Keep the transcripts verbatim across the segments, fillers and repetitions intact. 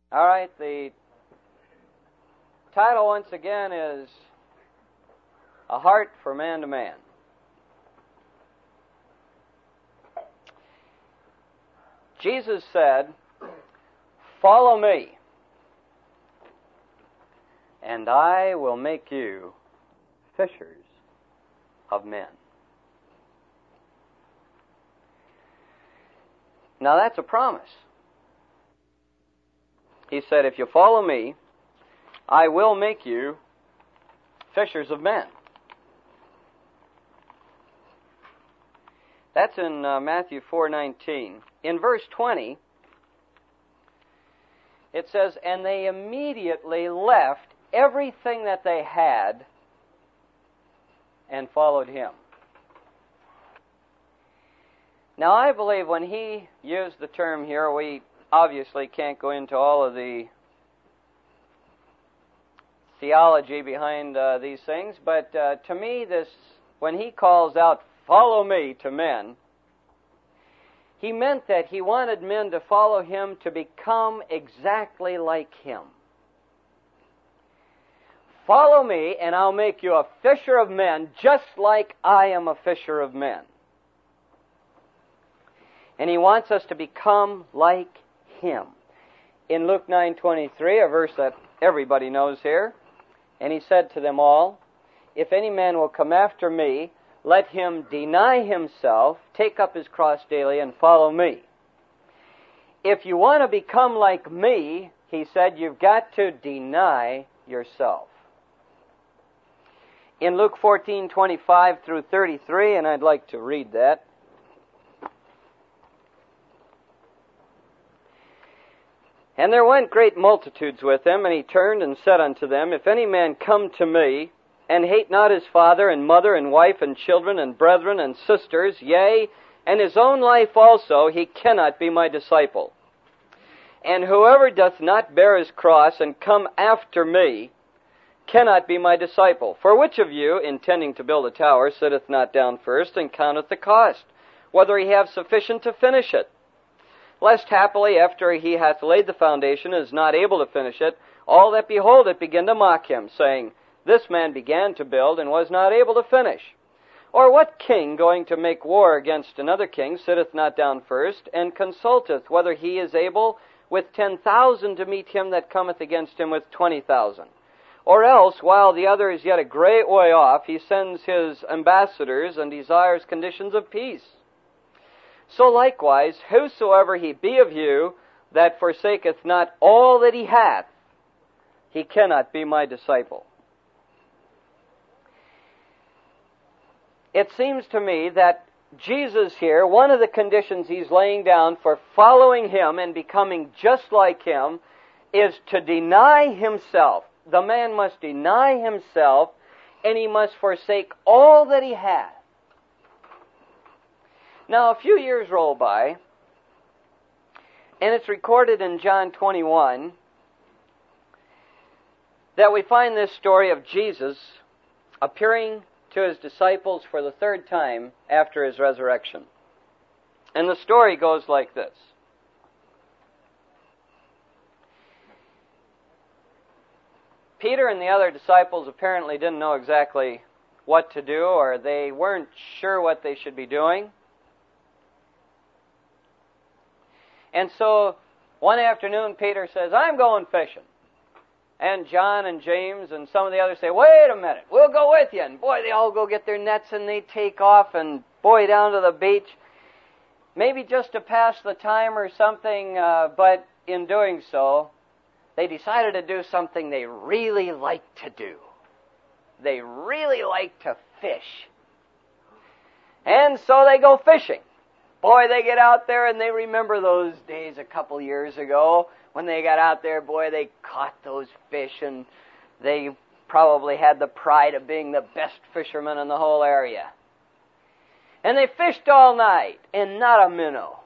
All right, the title once again is A Heart for Man to Man. Jesus said, "Follow me, and I will make you fishers of men." Now that's a promise. He said, if you follow me, I will make you fishers of men. That's in uh, Matthew four nineteen. In verse twenty, it says, and they immediately left everything that they had and followed him. Now, I believe when he used the term here, we obviously can't go into all of the theology behind uh, these things, but uh, to me, this when he calls out, "Follow me" to men, he meant that he wanted men to follow him to become exactly like him. Follow me, and I'll make you a fisher of men, just like I am a fisher of men. And he wants us to become like him. In Luke nine twenty-three, a verse that everybody knows here, and he said to them all, if any man will come after me, let him deny himself, take up his cross daily, and follow me. If you want to become like me, he said, you've got to deny yourself. In Luke fourteen twenty-five through thirty-three, and I'd like to read that. And there went great multitudes with him, and he turned and said unto them, if any man come to me, and hate not his father, and mother, and wife, and children, and brethren, and sisters, yea, and his own life also, he cannot be my disciple. And whoever doth not bear his cross, and come after me, cannot be my disciple. For which of you, intending to build a tower, sitteth not down first, and counteth the cost, whether he have sufficient to finish it? Lest happily, after he hath laid the foundation, and is not able to finish it, all that behold it begin to mock him, saying, this man began to build, and was not able to finish. Or what king, going to make war against another king, sitteth not down first, and consulteth whether he is able with ten thousand to meet him that cometh against him with twenty thousand? Or else, while the other is yet a great way off, he sends his ambassadors, and desires conditions of peace. So likewise, whosoever he be of you that forsaketh not all that he hath, he cannot be my disciple. It seems to me that Jesus here, one of the conditions he's laying down for following him and becoming just like him is to deny himself. The man must deny himself, and he must forsake all that he hath. Now, a few years roll by, and it's recorded in John twenty-one that we find this story of Jesus appearing to his disciples for the third time after his resurrection. And the story goes like this. Peter and the other disciples apparently didn't know exactly what to do, or they weren't sure what they should be doing. And so, one afternoon, Peter says, I'm going fishing. And John and James and some of the others say, wait a minute, we'll go with you. And boy, they all go get their nets and they take off and boy, down to the beach. Maybe just to pass the time or something, uh, but in doing so, they decided to do something they really like to do. They really like to fish. And so they go fishing. Boy, they get out there and they remember those days a couple years ago when they got out there. Boy, they caught those fish and they probably had the pride of being the best fishermen in the whole area. And they fished all night and not a minnow.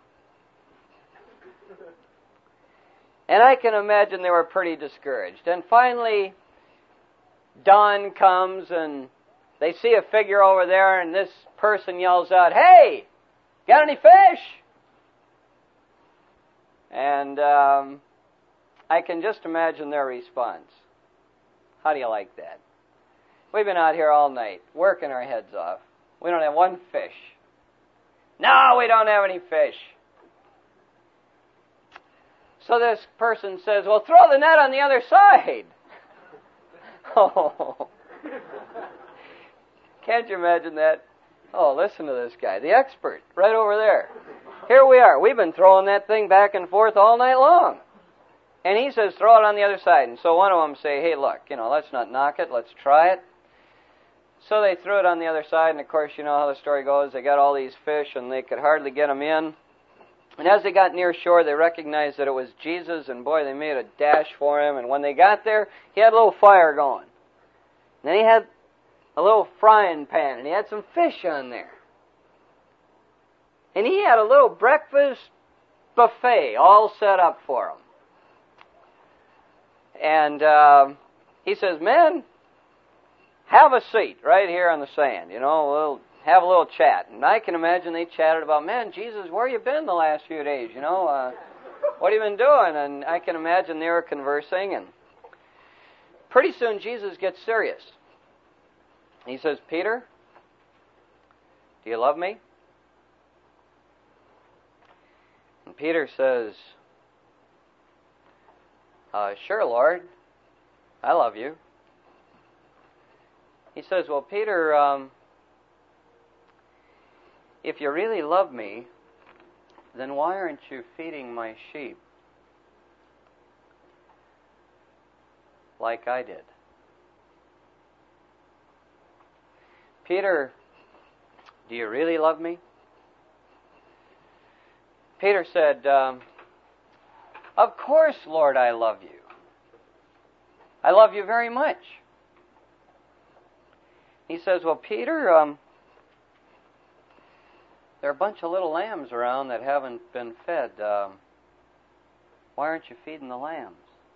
And I can imagine they were pretty discouraged. And finally, dawn comes and they see a figure over there and this person yells out, hey! Got any fish? And um, I can just imagine their response. How do you like that? We've been out here all night, working our heads off. We don't have one fish. No, we don't have any fish. So this person says, well, throw the net on the other side. Oh, can't you imagine that? Oh, listen to this guy, the expert, right over there. Here we are. We've been throwing that thing back and forth all night long. And he says, throw it on the other side. And so one of them say, hey, look, you know, let's not knock it. Let's try it. So they threw it on the other side. And, of course, you know how the story goes. They got all these fish, and they could hardly get them in. And as they got near shore, they recognized that it was Jesus. And, boy, they made a dash for him. And when they got there, he had a little fire going. And then he had a little frying pan, and he had some fish on there. And he had a little breakfast buffet all set up for them. And uh, he says, men, have a seat right here on the sand. You know, we'll have a little chat. And I can imagine they chatted about, man, Jesus, where you been the last few days? You know, uh, what have you been doing? And I can imagine they were conversing. And pretty soon Jesus gets serious. He says, Peter, do you love me? And Peter says, uh, sure, Lord, I love you. He says, well, Peter, um, if you really love me, then why aren't you feeding my sheep like I did? Peter, do you really love me? Peter said, um, of course, Lord, I love you. I love you very much. He says, well, Peter, um, there are a bunch of little lambs around that haven't been fed. Um, why aren't you feeding the lambs?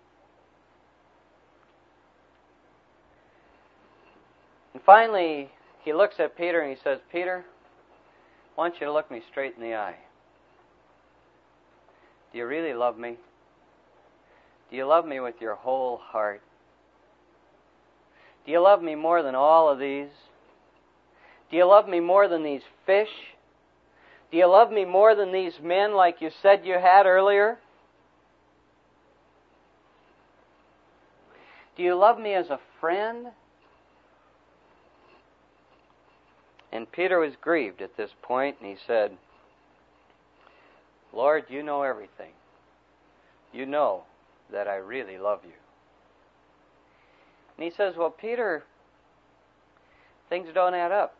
And finally, he looks at Peter and he says, Peter, I want you to look me straight in the eye. Do you really love me? Do you love me with your whole heart? Do you love me more than all of these? Do you love me more than these fish? Do you love me more than these men like you said you had earlier? Do you love me as a friend? And Peter was grieved at this point, and he said, Lord, you know everything. You know that I really love you. And he says, well, Peter, things don't add up.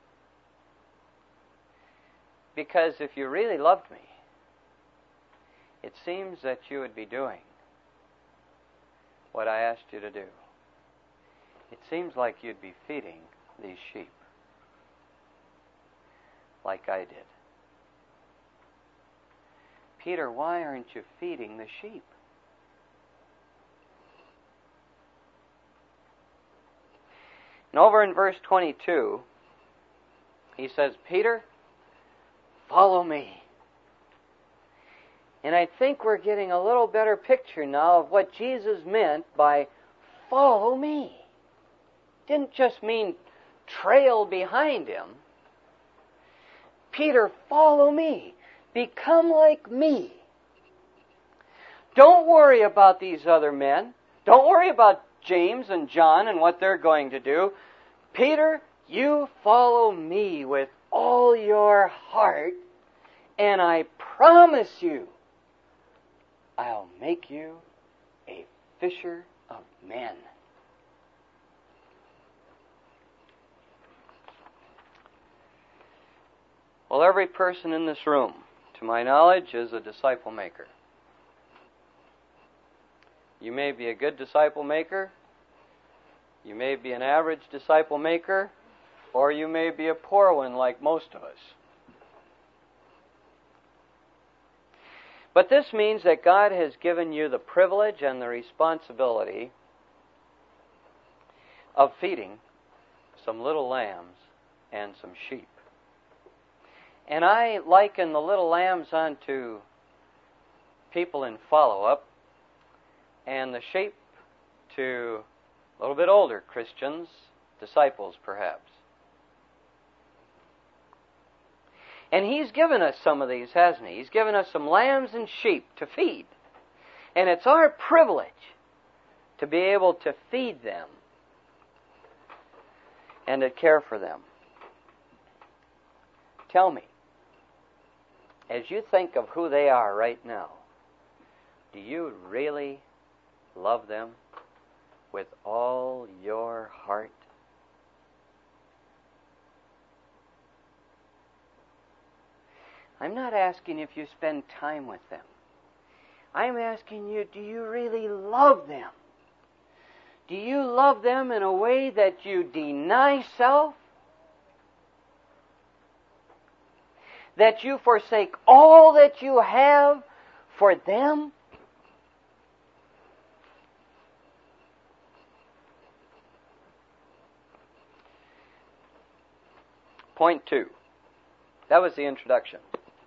Because if you really loved me, it seems that you would be doing what I asked you to do. It seems like you'd be feeding these sheep like I did. Peter, why aren't you feeding the sheep? And over in verse twenty-two, he says, Peter, follow me. And I think we're getting a little better picture now of what Jesus meant by follow me. Didn't just mean trail behind him. Peter, follow me. Become like me. Don't worry about these other men. Don't worry about James and John and what they're going to do. Peter, you follow me with all your heart, and I promise you, I'll make you a fisher of men. Well, every person in this room, to my knowledge, is a disciple maker. You may be a good disciple maker, you may be an average disciple maker, or you may be a poor one like most of us. But this means that God has given you the privilege and the responsibility of feeding some little lambs and some sheep. And I liken the little lambs unto people in follow-up and the sheep to a little bit older Christians, disciples perhaps. And He's given us some of these, hasn't He? He's given us some lambs and sheep to feed. And it's our privilege to be able to feed them and to care for them. Tell me, as you think of who they are right now, do you really love them with all your heart? I'm not asking if you spend time with them. I'm asking you, do you really love them? Do you love them in a way that you deny self? That you forsake all that you have for them? Point two. That was the introduction.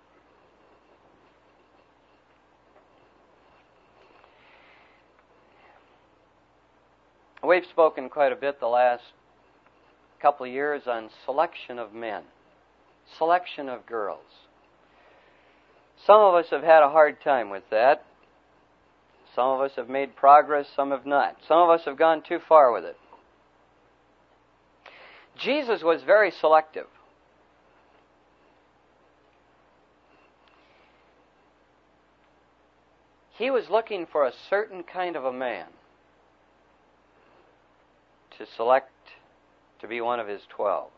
We've spoken quite a bit the last couple of years on selection of men, selection of girls. Some of us have had a hard time with that. Some of us have made progress, some have not. Some of us have gone too far with it. Jesus was very selective. He was looking for a certain kind of a man to select to be one of His twelve.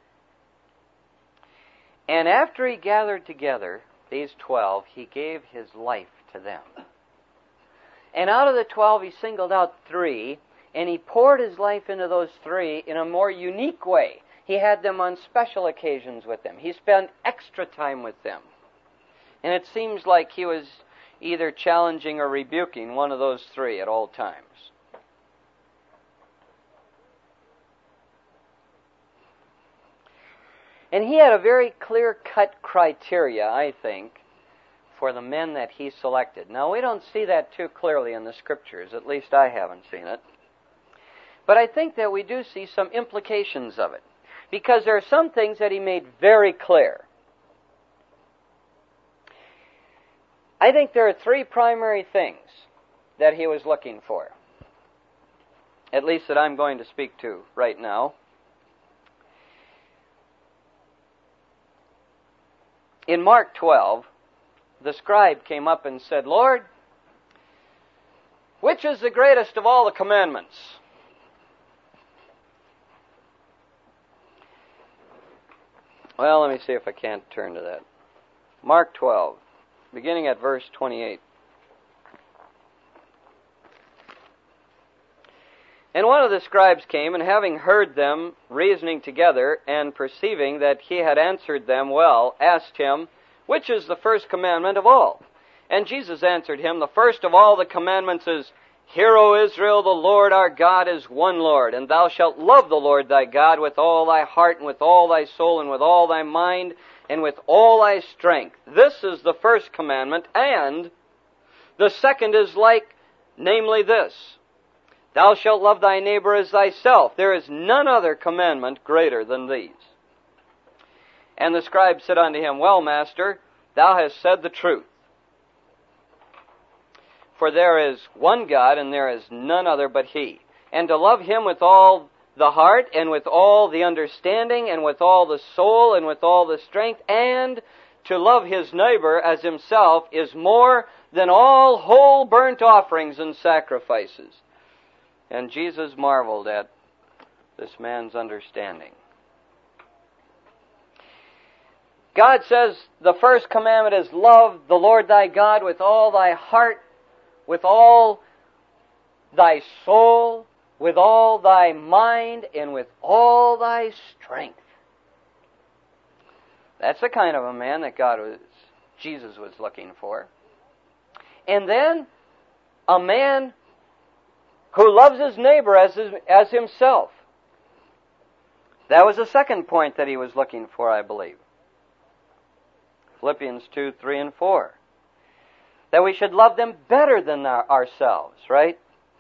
And after He gathered together these twelve, He gave His life to them. And out of the twelve, He singled out three, and He poured His life into those three in a more unique way. He had them on special occasions with them. He spent extra time with them. And it seems like He was either challenging or rebuking one of those three at all times. And He had a very clear-cut criteria, I think, for the men that He selected. Now, we don't see that too clearly in the Scriptures. At least I haven't seen it. But I think that we do see some implications of it. Because there are some things that He made very clear. I think there are three primary things that He was looking for. At least that I'm going to speak to right now. In Mark twelve, the scribe came up and said, "Lord, which is the greatest of all the commandments?" Well, let me see if I can't turn to that. Mark twelve, beginning at verse twenty-eight. And one of the scribes came, and having heard them reasoning together, and perceiving that he had answered them well, asked him, "Which is the first commandment of all?" And Jesus answered him, "The first of all the commandments is, Hear, O Israel, the Lord our God is one Lord, and thou shalt love the Lord thy God with all thy heart, and with all thy soul, and with all thy mind, and with all thy strength. This is the first commandment, and the second is like, namely this, Thou shalt love thy neighbor as thyself. There is none other commandment greater than these." And the scribe said unto him, "Well, master, thou hast said the truth. For there is one God, and there is none other but He. And to love Him with all the heart, and with all the understanding, and with all the soul, and with all the strength, and to love his neighbor as himself is more than all whole burnt offerings and sacrifices." And Jesus marveled at this man's understanding. God says the first commandment is love the Lord thy God with all thy heart, with all thy soul, with all thy mind, and with all thy strength. That's the kind of a man that God was, Jesus was looking for. And then a man who loves his neighbor as his, as himself. That was the second point that he was looking for, I believe. Philippians two, three, and four. That we should love them better than our, ourselves, right?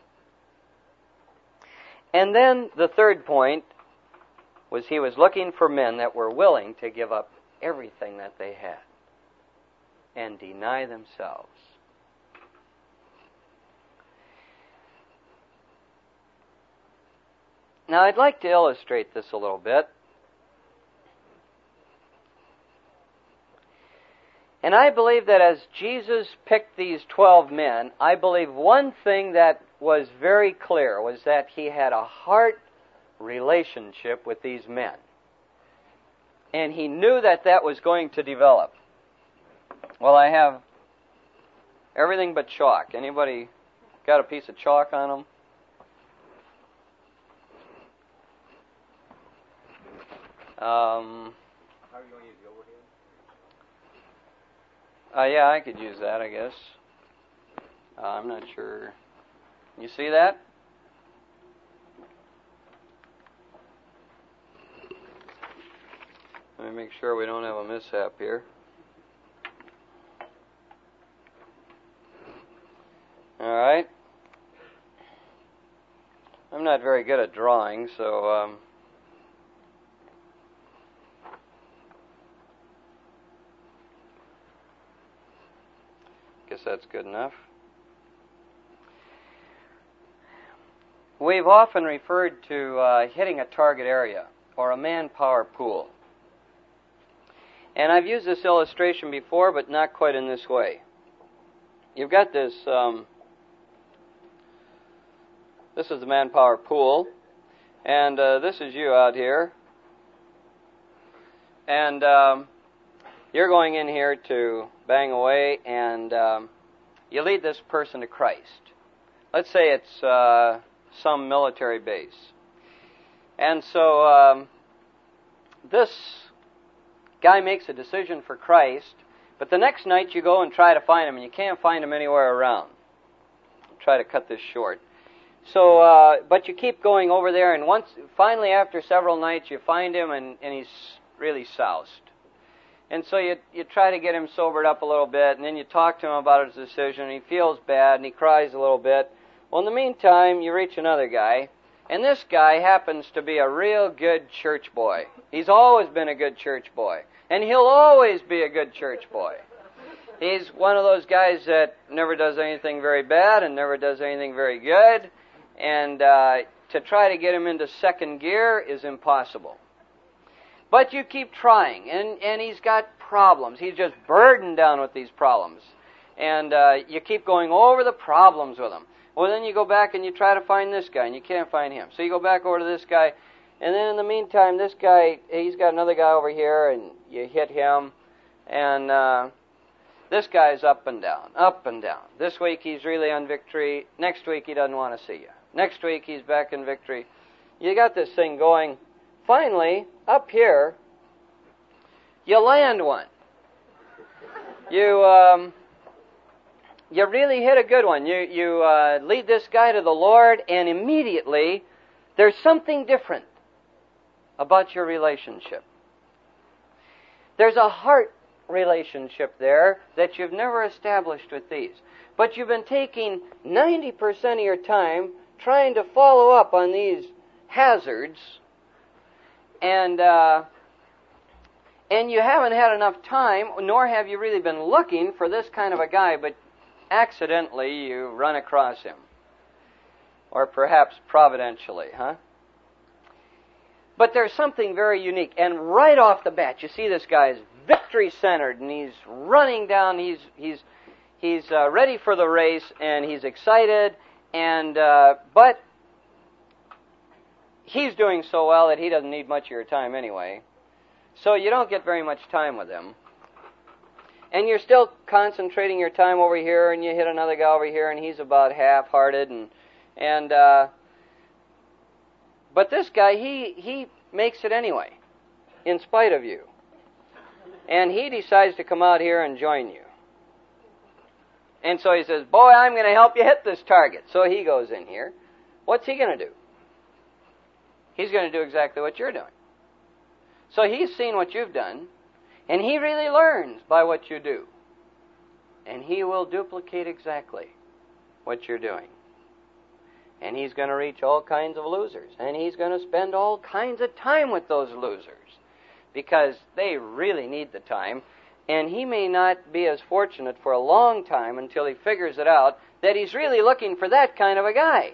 And then the third point was he was looking for men that were willing to give up everything that they had and deny themselves. Now, I'd like to illustrate this a little bit. And I believe that as Jesus picked these twelve men, I believe one thing that was very clear was that he had a heart relationship with these men. And he knew that that was going to develop. Well, I have everything but chalk. Anybody got a piece of chalk on them? Um, How are you going to use the overhead? Uh, yeah, I could use that, I guess. Uh, I'm not sure. You see that? Let me make sure we don't have a mishap here. All right. I'm not very good at drawing, so... Um, guess that's good enough. We've often referred to uh, hitting a target area or a manpower pool. And I've used this illustration before, but not quite in this way. You've got this, um, this is the manpower pool, and uh, this is you out here. And um, you're going in here to bang away, and um, you lead this person to Christ. Let's say it's uh, some military base. And so um, this guy makes a decision for Christ, but the next night you go and try to find him, and you can't find him anywhere around. I'll try to cut this short. So, uh, but you keep going over there, and once, finally after several nights, you find him, and, and he's really soused. And so you you try to get him sobered up a little bit, and then you talk to him about his decision, and he feels bad, and he cries a little bit. Well, in the meantime, you reach another guy, and this guy happens to be a real good church boy. He's always been a good church boy, and he'll always be a good church boy. He's one of those guys that never does anything very bad and never does anything very good, and uh, to try to get him into second gear is impossible. But you keep trying, and, and he's got problems. He's just burdened down with these problems. And uh, you keep going over the problems with him. Well, then you go back and you try to find this guy, and you can't find him. So you go back over to this guy, and then in the meantime, this guy, he's got another guy over here, and you hit him, and uh, this guy's up and down, up and down. This week he's really on victory. Next week he doesn't want to see you. Next week he's back in victory. You got this thing going. Finally, up here, you land one. You um, you really hit a good one. You you uh, lead this guy to the Lord, and immediately there's something different about your relationship. There's a heart relationship there that you've never established with these. But you've been taking ninety percent of your time trying to follow up on these hazards, and uh, and you haven't had enough time, nor have you really been looking for this kind of a guy, but accidentally you run across him. Or perhaps providentially, huh? But there's something very unique. And right off the bat, you see this guy's victory-centered, and he's running down, he's he's he's uh, ready for the race, and he's excited, and uh, but he's doing so well that he doesn't need much of your time anyway. So you don't get very much time with him. And you're still concentrating your time over here, and you hit another guy over here, and he's about half-hearted, and and uh, but this guy, he he makes it anyway, in spite of you. And he decides to come out here and join you. And so he says, boy, I'm going to help you hit this target. So he goes in here. What's he going to do? He's going to do exactly what you're doing. So he's seen what you've done, and he really learns by what you do. and he will duplicate exactly what you're doing. And he's going to reach all kinds of losers. And he's going to spend all kinds of time with those losers because they really need the time. And he may not be as fortunate for a long time until he figures it out that he's really looking for that kind of a guy.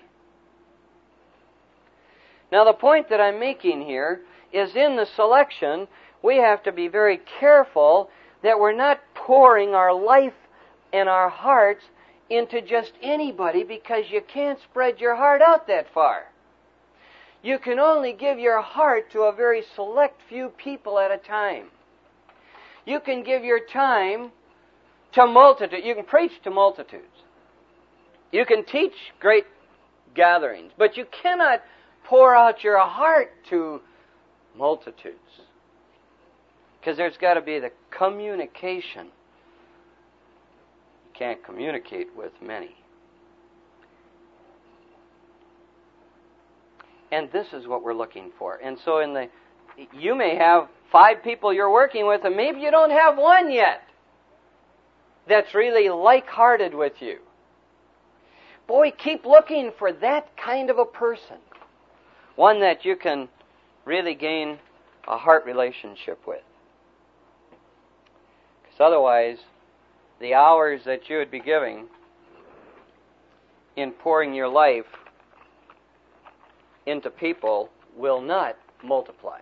Now, the point that I'm making here is in the selection, we have to be very careful that we're not pouring our life and our hearts into just anybody, because you can't spread your heart out that far. You can only give your heart to a very select few people at a time. You can give your time to multitudes. You can preach to multitudes. You can teach great gatherings, but you cannot pour out your heart to multitudes, because there's got to be the communication. You can't communicate with many. And this is what we're looking for. And so in the, you may have five people you're working with, and maybe you don't have one yet that's really like-hearted with you. Boy, keep looking for that kind of a person. One that you can really gain a heart relationship with. Because otherwise, the hours that you would be giving in pouring your life into people will not multiply.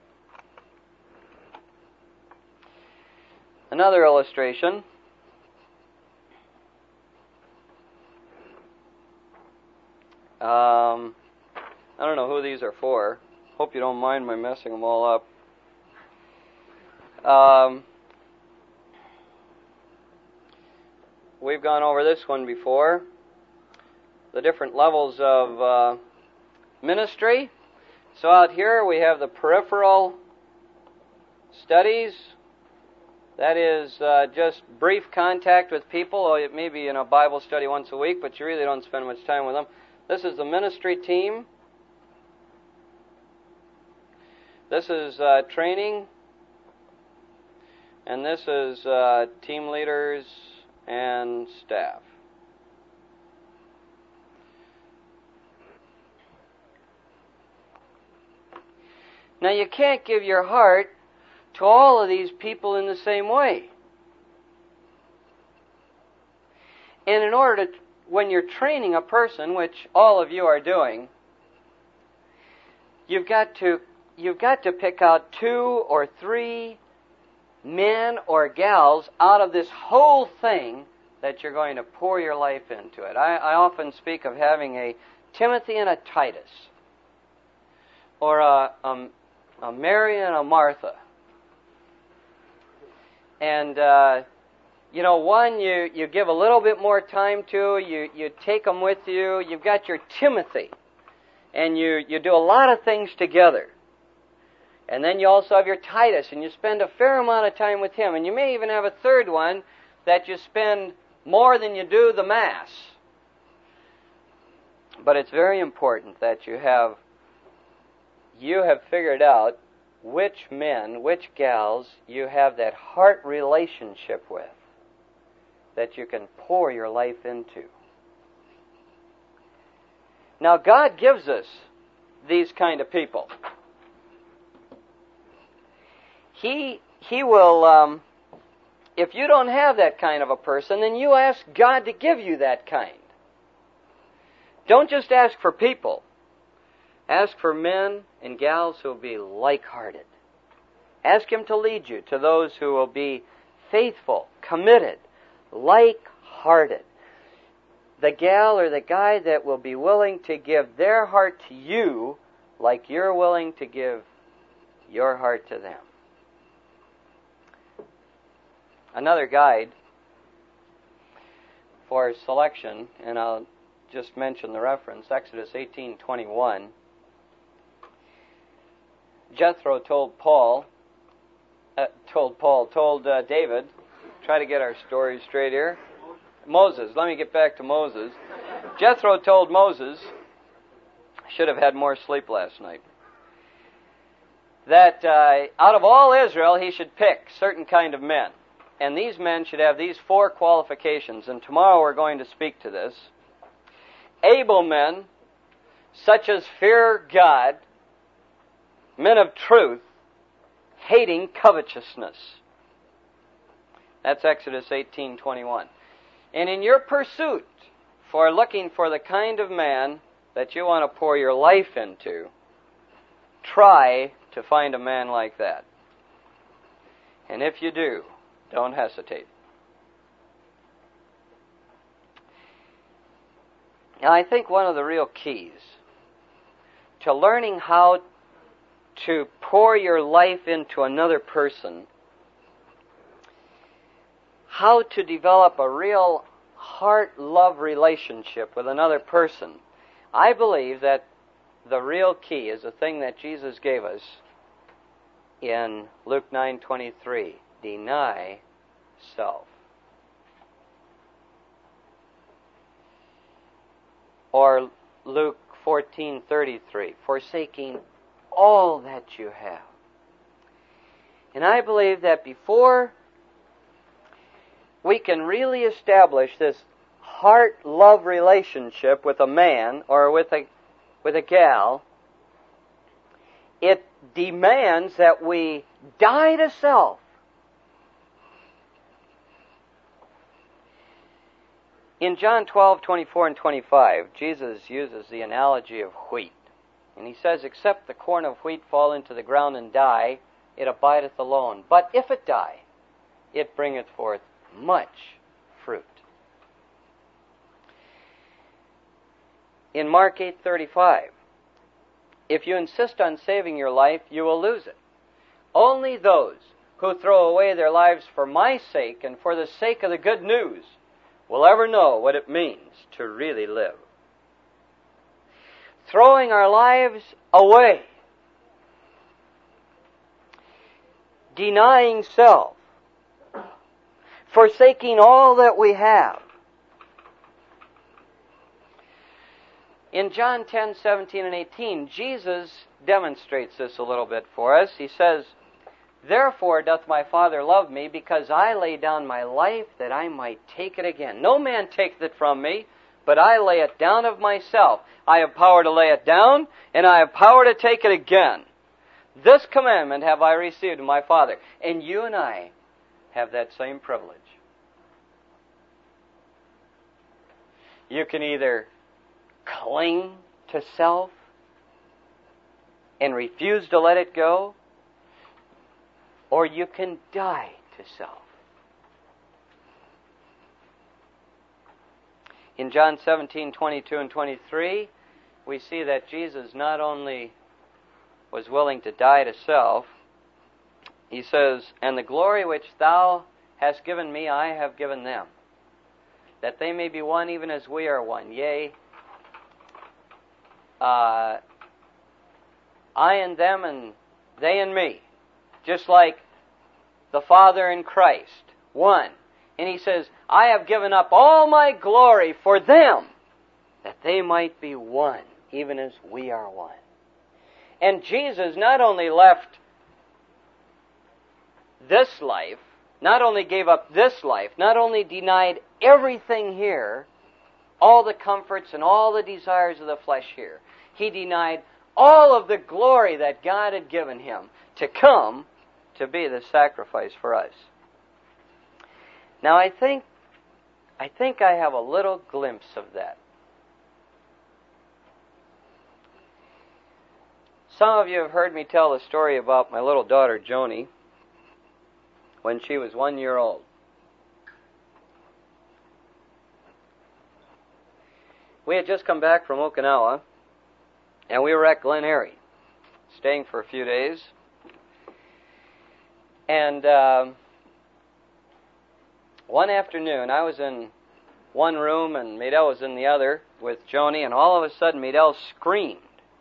Another illustration. Um, I don't know who these are for. Hope you don't mind my messing them all up. Um, we've gone over this one before. The different levels of uh, ministry. So out here we have the peripheral studies. That is uh, just brief contact with people. Or it may be in a Bible study once a week, but you really don't spend much time with them. This is the ministry team. This is uh, training. And this is uh, team leaders and staff. Now, you can't give your heart to all of these people in the same way. And in order to, when you're training a person, which all of you are doing, you've got to you've got to pick out two or three men or gals out of this whole thing that you're going to pour your life into it. I, I often speak of having a Timothy and a Titus, or a, a, a Mary and a Martha. And, uh, you know, one you, you give a little bit more time to, you, you take them with you. You've got your Timothy, and you, you do a lot of things together. And then you also have your Titus, and you spend a fair amount of time with him. And you may even have a third one that you spend more than you do the Mass. But it's very important that you have, you have figured out which men, which gals you have that heart relationship with that you can pour your life into. Now, God gives us these kind of people. He, he will, um, if you don't have that kind of a person, then you ask God to give you that kind. Don't just ask for people. Ask for men and gals who will be like-hearted. Ask Him to lead you to those who will be faithful, committed, like-hearted. The gal or the guy that will be willing to give their heart to you like you're willing to give your heart to them. Another guide for selection, and I'll just mention the reference, Exodus eighteen twenty-one. Jethro told Paul, uh, told Paul, told uh, David, try to get our story straight here. Moses, let me get back to Moses. Jethro told Moses, I should have had more sleep last night, that uh, out of all Israel he should pick certain kind of men. And these men should have these four qualifications, and tomorrow we're going to speak to this. Able men, such as fear God, men of truth, hating covetousness. That's Exodus eighteen twenty-one. And in your pursuit for looking for the kind of man that you want to pour your life into, try to find a man like that. And if you do, don't hesitate. Now, I think one of the real keys to learning how to pour your life into another person, how to develop a real heart-love relationship with another person, I believe that the real key is the thing that Jesus gave us in Luke nine twenty-three. Deny self. Or Luke fourteen thirty-three, forsaking all that you have. And I believe that before we can really establish this heart-love relationship with a man or with a with a gal, it demands that we die to self. In John twelve twenty-four and twenty-five, Jesus uses the analogy of wheat. And he says, except the corn of wheat fall into the ground and die, it abideth alone. But if it die, it bringeth forth much fruit. In Mark eight thirty-five, if you insist on saving your life, you will lose it. Only those who throw away their lives for my sake and for the sake of the good news will ever know what it means to really live. Throwing our lives away, denying self, forsaking all that we have. In John ten, seventeen, and eighteen, Jesus demonstrates this a little bit for us. He says, therefore doth my Father love me, because I lay down my life that I might take it again. No man taketh it from me, but I lay it down of myself. I have power to lay it down, and I have power to take it again. This commandment have I received of my Father. And you and I have that same privilege. You can either cling to self and refuse to let it go, or you can die to self. In John seventeen, twenty-two and twenty-three, we see that Jesus not only was willing to die to self, he says, and the glory which thou hast given me, I have given them, that they may be one even as we are one. Yea, uh, I and them and they and me, just like the Father and Christ, one. And he says, I have given up all my glory for them, that they might be one, even as we are one. And Jesus not only left this life, not only gave up this life, not only denied everything here, all the comforts and all the desires of the flesh here, he denied all of the glory that God had given him to come to be the sacrifice for us. Now I think I think I have a little glimpse of that. Some of you have heard me tell the story about my little daughter Joni when she was one year old. We had just come back from Okinawa, and we were at Glen Eyrie, staying for a few days. And uh, one afternoon, I was in one room, and Maydell was in the other with Joni, and all of a sudden, Maydell screamed.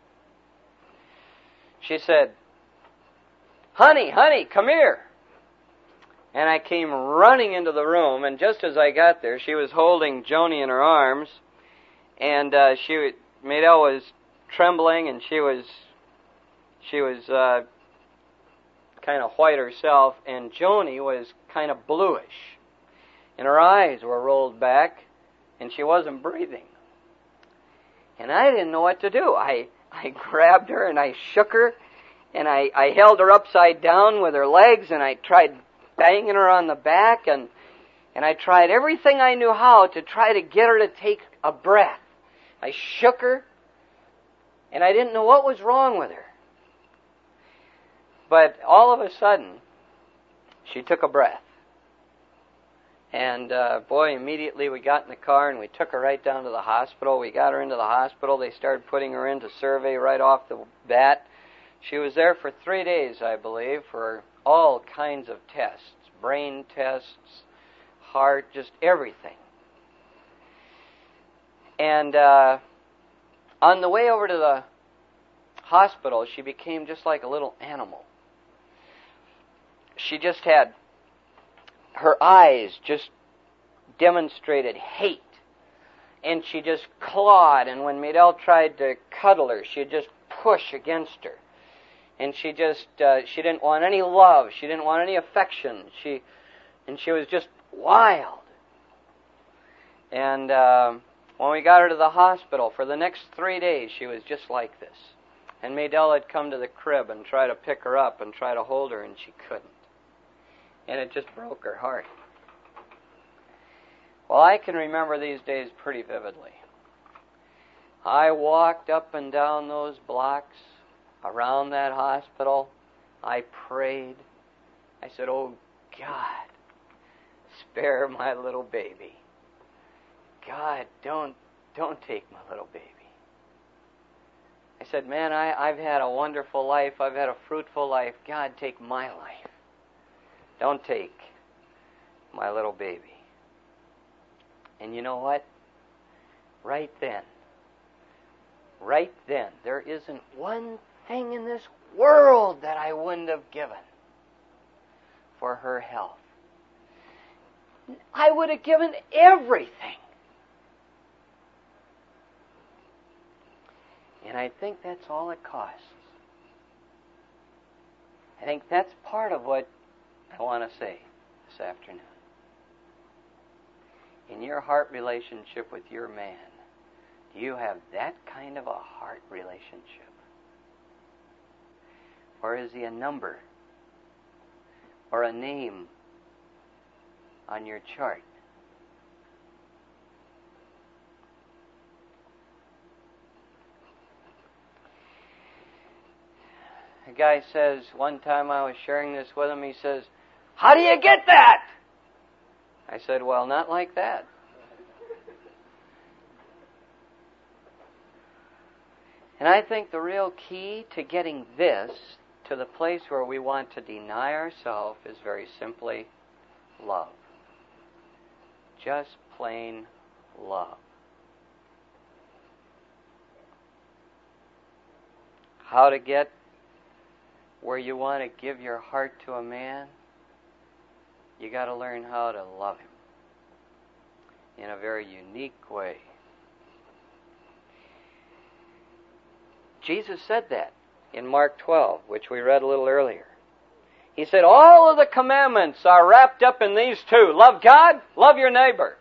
She said, honey, honey, come here. And I came running into the room, and just as I got there, she was holding Joni in her arms, and uh, she, Maydell was trembling, and she was, she was uh, kind of white herself, and Joni was kind of bluish. And her eyes were rolled back, and she wasn't breathing. And I didn't know what to do. I, I grabbed her, and I shook her, and I, I held her upside down with her legs, and I tried banging her on the back, and, and I tried everything I knew how to try to get her to take a breath. I shook her, and I didn't know what was wrong with her. But all of a sudden, she took a breath. And, uh, boy, immediately we got in the car and we took her right down to the hospital. We got her into the hospital. They started putting her into survey right off the bat. She was there for three days, I believe, for all kinds of tests. Brain tests, heart, just everything. And uh, on the way over to the hospital, she became just like a little animal. She just had, her eyes just demonstrated hate. And she just clawed, and when Maydell tried to cuddle her, she'd just push against her. And she just, uh, she didn't want any love. She didn't want any affection. She, and she was just wild. And uh, when we got her to the hospital, for the next three days, she was just like this. And Maydell had come to the crib and try to pick her up and try to hold her, and she couldn't. And it just broke her heart. Well, I can remember these days pretty vividly. I walked up and down those blocks around that hospital. I prayed. I said, "Oh, God, spare my little baby. God, don't, don't take my little baby." I said, "Man, I, I've had a wonderful life. I've had a fruitful life. God, take my life. Don't take my little baby." And you know what? Right then, right then, there isn't one thing in this world that I wouldn't have given for her health. I would have given everything. And I think that's all it costs. I think that's part of what I want to say this afternoon. In your heart relationship with your man, do you have that kind of a heart relationship? Or is he a number or a name on your chart? A guy says, one time I was sharing this with him, he says, "How do you get that?" I said, "Well, not like that." And I think the real key to getting this to the place where we want to deny ourselves is very simply love. Just plain love. How to get where you want to give your heart to a man? You got to learn how to love him in a very unique way. Jesus said that in Mark twelve, which we read a little earlier. He said, all of the commandments are wrapped up in these two. Love God, love your neighbor.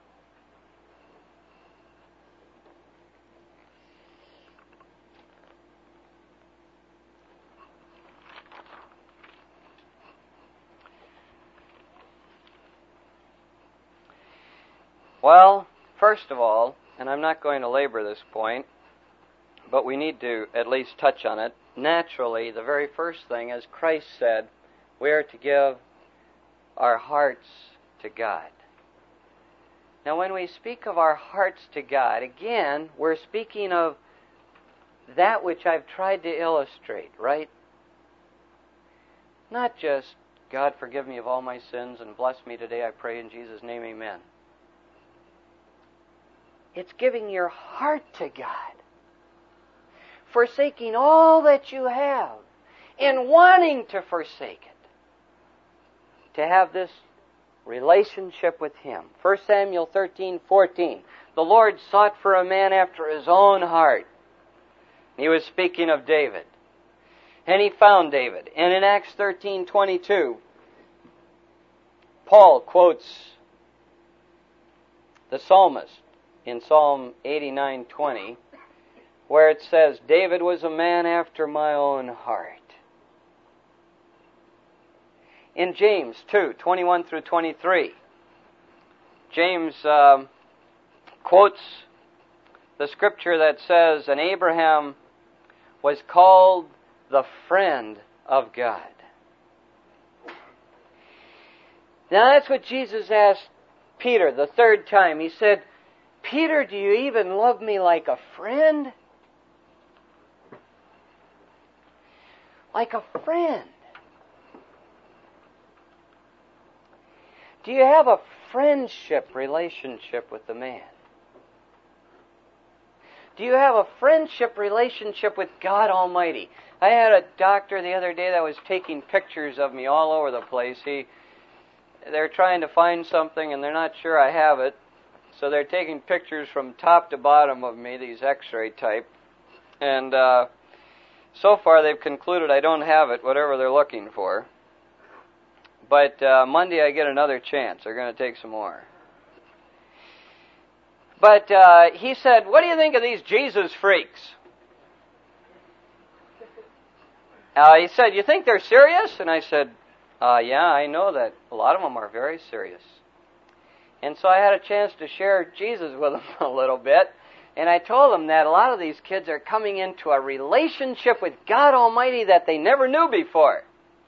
Well, first of all, and I'm not going to labor this point, but we need to at least touch on it. Naturally, the very first thing, as Christ said, we are to give our hearts to God. Now, when we speak of our hearts to God, again, we're speaking of that which I've tried to illustrate, right? Not just, God, forgive me of all my sins and bless me today, I pray in Jesus' name, amen. It's giving your heart to God. Forsaking all that you have and wanting to forsake it. To have this relationship with Him. First Samuel thirteen fourteen. The Lord sought for a man after His own heart. He was speaking of David. And he found David. And in Acts thirteen twenty-two, Paul quotes the psalmist in Psalm eighty-nine twenty, where it says, David was a man after my own heart. In James two twenty-one through twenty-three, James um, quotes the scripture that says, and Abraham was called the friend of God. Now that's what Jesus asked Peter the third time. He said, Peter, do you even love me like a friend? Like a friend. Do you have a friendship relationship with the man? Do you have a friendship relationship with God Almighty? I had a doctor the other day that was taking pictures of me all over the place. He, they're trying to find something and they're not sure I have it. So they're taking pictures from top to bottom of me, these x-ray type. And uh, so far they've concluded I don't have it, whatever they're looking for. But uh, Monday I get another chance. They're going to take some more. But uh, he said, what do you think of these Jesus freaks? Uh, he said, you think they're serious? And I said, uh, yeah, I know that a lot of them are very serious. And so I had a chance to share Jesus with them a little bit. And I told them that a lot of these kids are coming into a relationship with God Almighty that they never knew before.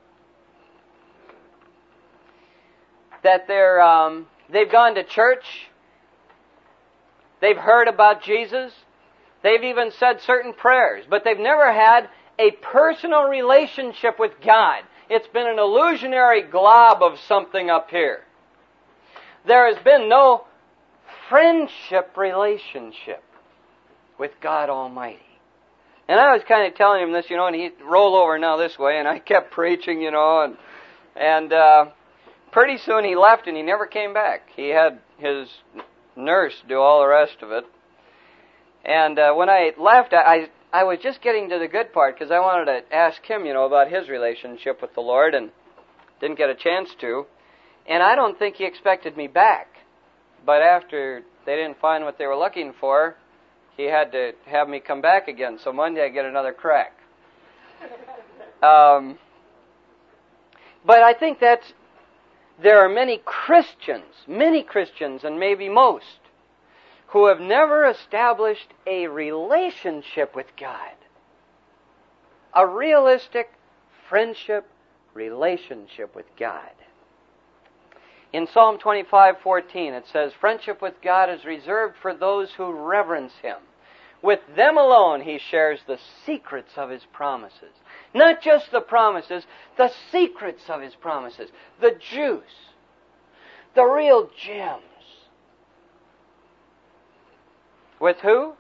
That they're, um, they've gone to church. They've heard about Jesus. They've even said certain prayers. But they've never had a personal relationship with God. It's been an illusionary glob of something up here. There has been no friendship relationship with God Almighty. And I was kind of telling him this, you know, and he'd roll over now this way, and I kept preaching, you know, and and uh, pretty soon he left and he never came back. He had his nurse do all the rest of it. And uh, when I left, I, I was just getting to the good part because I wanted to ask him, you know, about his relationship with the Lord and didn't get a chance to. And I don't think he expected me back. But after they didn't find what they were looking for, he had to have me come back again. So Monday I get another crack. Um, but I think that's, there are many Christians, many Christians, and maybe most, who have never established a relationship with God. A realistic friendship relationship with God. In Psalm twenty-five fourteen, it says, friendship with God is reserved for those who reverence Him. With them alone He shares the secrets of His promises. Not just the promises, the secrets of His promises. The juice. The real gems. With who?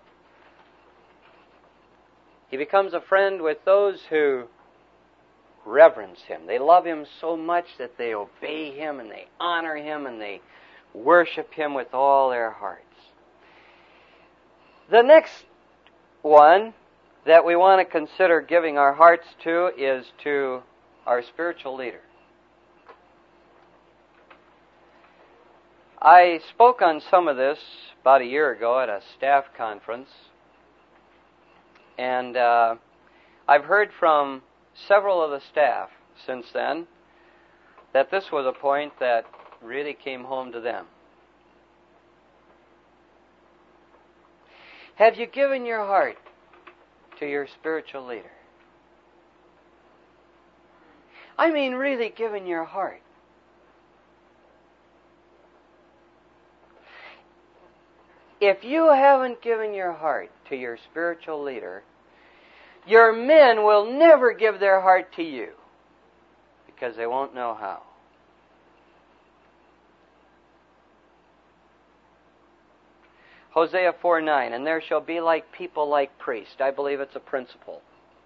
He becomes a friend with those who reverence Him. They love Him so much that they obey Him and they honor Him and they worship Him with all their hearts. The next one that we want to consider giving our hearts to is to our spiritual leader. I spoke on some of this about a year ago at a staff conference, and uh, I've heard from several of the staff since then that this was a point that really came home to them. Have you given your heart to your spiritual leader? I mean, really given your heart. If you haven't given your heart to your spiritual leader, your men will never give their heart to you because they won't know how. Hosea four nine, and there shall be like people like priests. I believe it's a principle.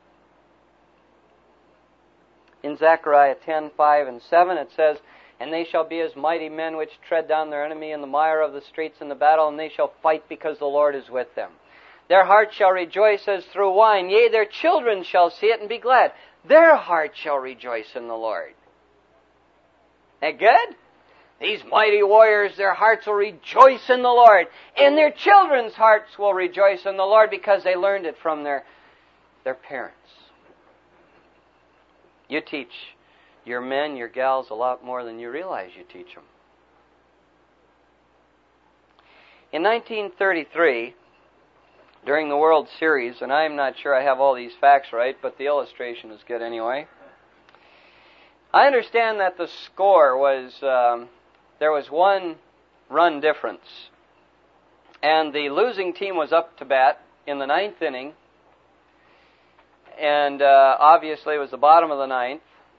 In Zechariah ten five and seven it says, and they shall be as mighty men which tread down their enemy in the mire of the streets in the battle, and they shall fight because the Lord is with them. Their heart shall rejoice as through wine. Yea, their children shall see it and be glad. Their heart shall rejoice in the Lord. That good? These mighty warriors, their hearts will rejoice in the Lord. And their children's hearts will rejoice in the Lord because they learned it from their, their parents. You teach your men, your gals, a lot more than you realize you teach them. In nineteen thirty-three, during the World Series, and I'm not sure I have all these facts right, but the illustration is good anyway. I understand that the score was, um, there was one run difference. And the losing team was up to bat in the ninth inning. And uh, obviously it was the bottom of the ninth.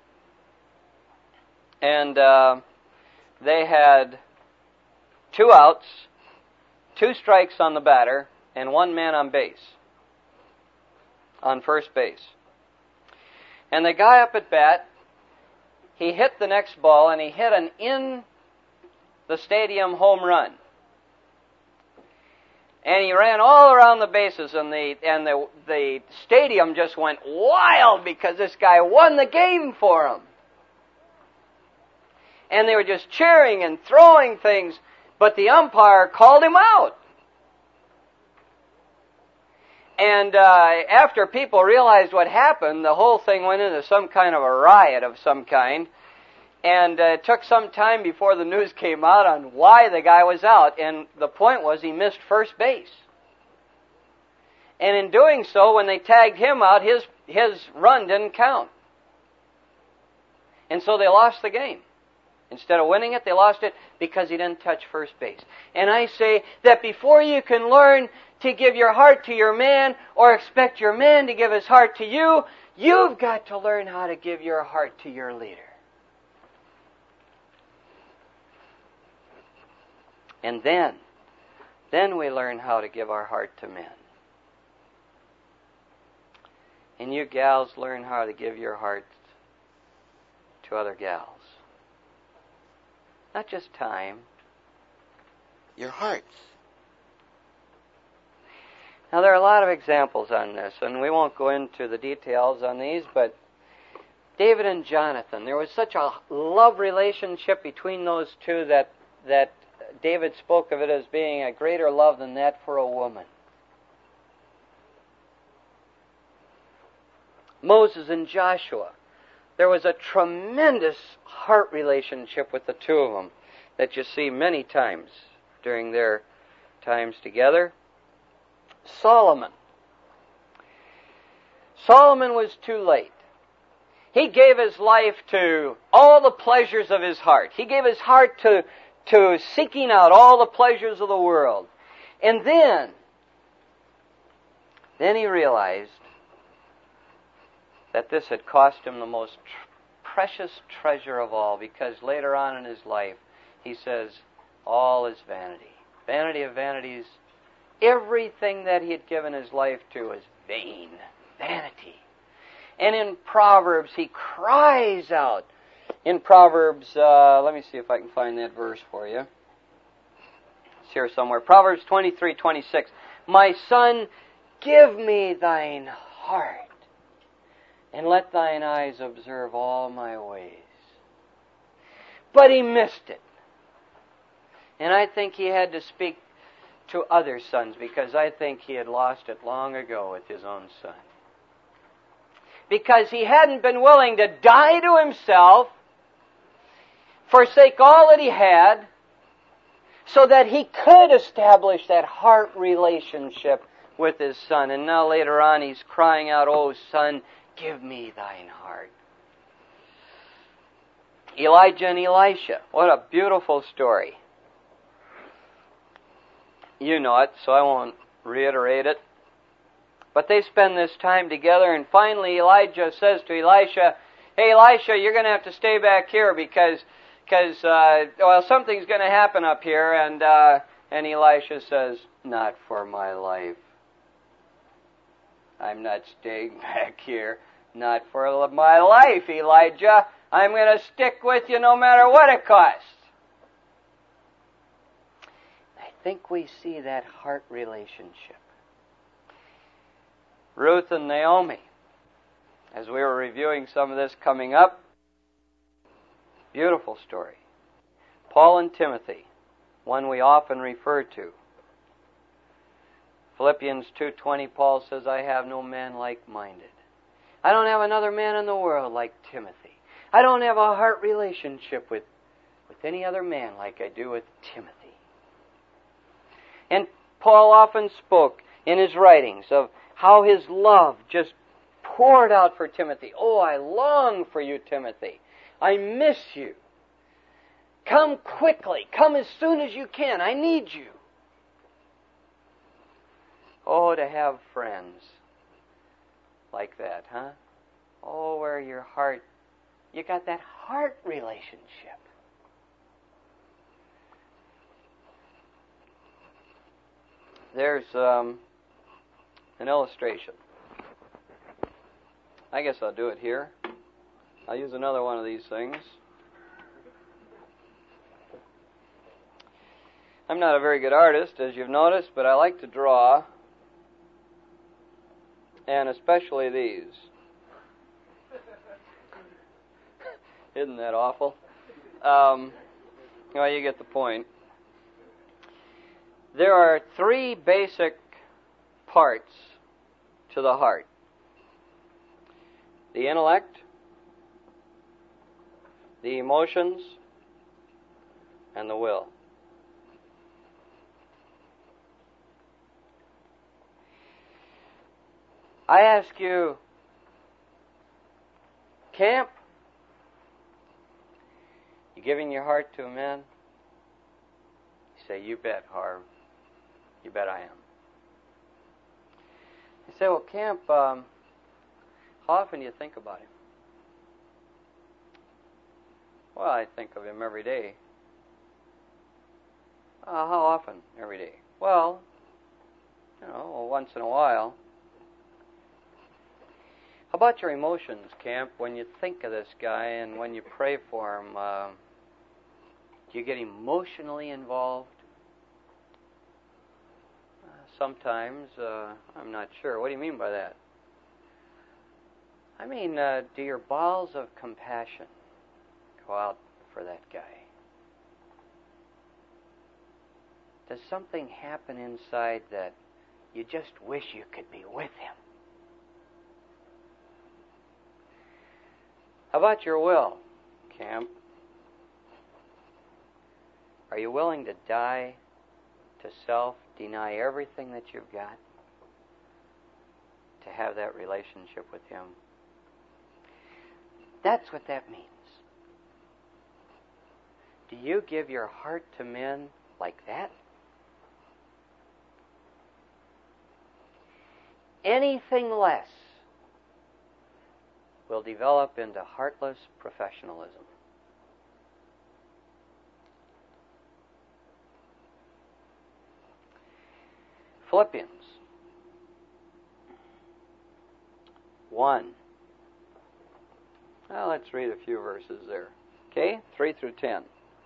And uh, they had two outs, two strikes on the batter, and one man on base, on first base. And the guy up at bat, he hit the next ball, and he hit an in-the-stadium home run. And he ran all around the bases, and the and the the stadium just went wild because this guy won the game for him. And they were just cheering and throwing things, but the umpire called him out. And uh, after people realized what happened, the whole thing went into some kind of a riot of some kind. And uh, it took some time before the news came out on why the guy was out. And the point was he missed first base. And in doing so, when they tagged him out, his his run didn't count. And so they lost the game. Instead of winning it, they lost it because he didn't touch first base. And I say that before you can learn to give your heart to your man or expect your man to give his heart to you, you've got to learn how to give your heart to your leader. And then, then we learn how to give our heart to men. And you gals learn how to give your heart to other gals. Not just time, your hearts. Now, there are a lot of examples on this, and we won't go into the details on these, but David and Jonathan, there was such a love relationship between those two that, that David spoke of it as being a greater love than that for a woman. Moses and Joshua, there was a tremendous heart relationship with the two of them that you see many times during their times together. Solomon. Solomon was too late. He gave his life to all the pleasures of his heart. He gave his heart to, to seeking out all the pleasures of the world. And then, then he realized that this had cost him the most tr- precious treasure of all, because later on in his life, he says, all is vanity. Vanity of vanities. Everything that he had given his life to is vain. Vanity. And in Proverbs, he cries out. In Proverbs, uh, let me see if I can find that verse for you. It's here somewhere. Proverbs twenty-three twenty-six. My son, give me thine heart, and let thine eyes observe all my ways. But he missed it. And I think he had to speak to other sons, because I think he had lost it long ago with his own son. Because he hadn't been willing to die to himself, forsake all that he had, so that he could establish that heart relationship with his son. And now later on he's crying out, "Oh son, give me thine heart." Elijah and Elisha. What a beautiful story. You know it, so I won't reiterate it. But they spend this time together, and finally Elijah says to Elisha, "Hey Elisha, you're going to have to stay back here because, because uh, well, something's going to happen up here." And uh, and Elisha says, "Not for my life. I'm not staying back here. Not for my life, Elijah. I'm going to stick with you no matter what it costs." I think we see that heart relationship Ruth and Naomi. As we were reviewing some of this coming up, beautiful story. Paul and Timothy, one we often refer to. Philippians two twenty, Paul says, I have no man like-minded. I don't have another man in the world like Timothy. I don't have a heart relationship with, with any other man like I do with Timothy. And Paul often spoke in his writings of how his love just poured out for Timothy. Oh, I long for you, Timothy. I miss you. Come quickly. Come as soon as you can. I need you. Oh, to have friends like that, huh? Oh, where your heart, you got that heart relationship. There's um, an illustration. I guess I'll do it here. I'll use another one of these things. I'm not a very good artist, as you've noticed, but I like to draw, and especially these. Isn't that awful? Um, well, you get the point. There are three basic parts to the heart. The intellect, the emotions, and the will. I ask you, camp, you giving your heart to a man? You say, you bet, Harv. You bet I am. You say, well, camp, um, how often do you think about him? Well, I think of him every day. Uh, how often every day? Well, you know, once in a while. How about your emotions, camp? When you think of this guy and when you pray for him, uh, do you get emotionally involved? Uh, sometimes. Uh, I'm not sure. What do you mean by that? I mean, uh, do your bowels of compassion go out for that guy? Does something happen inside that you just wish you could be with him? How about your will, camp? Are you willing to die to self, deny everything that you've got to have that relationship with him? That's what that means. Do you give your heart to men like that? Anything less will develop into heartless professionalism. Philippians one. Well, let's read a few verses there. Okay, three through ten.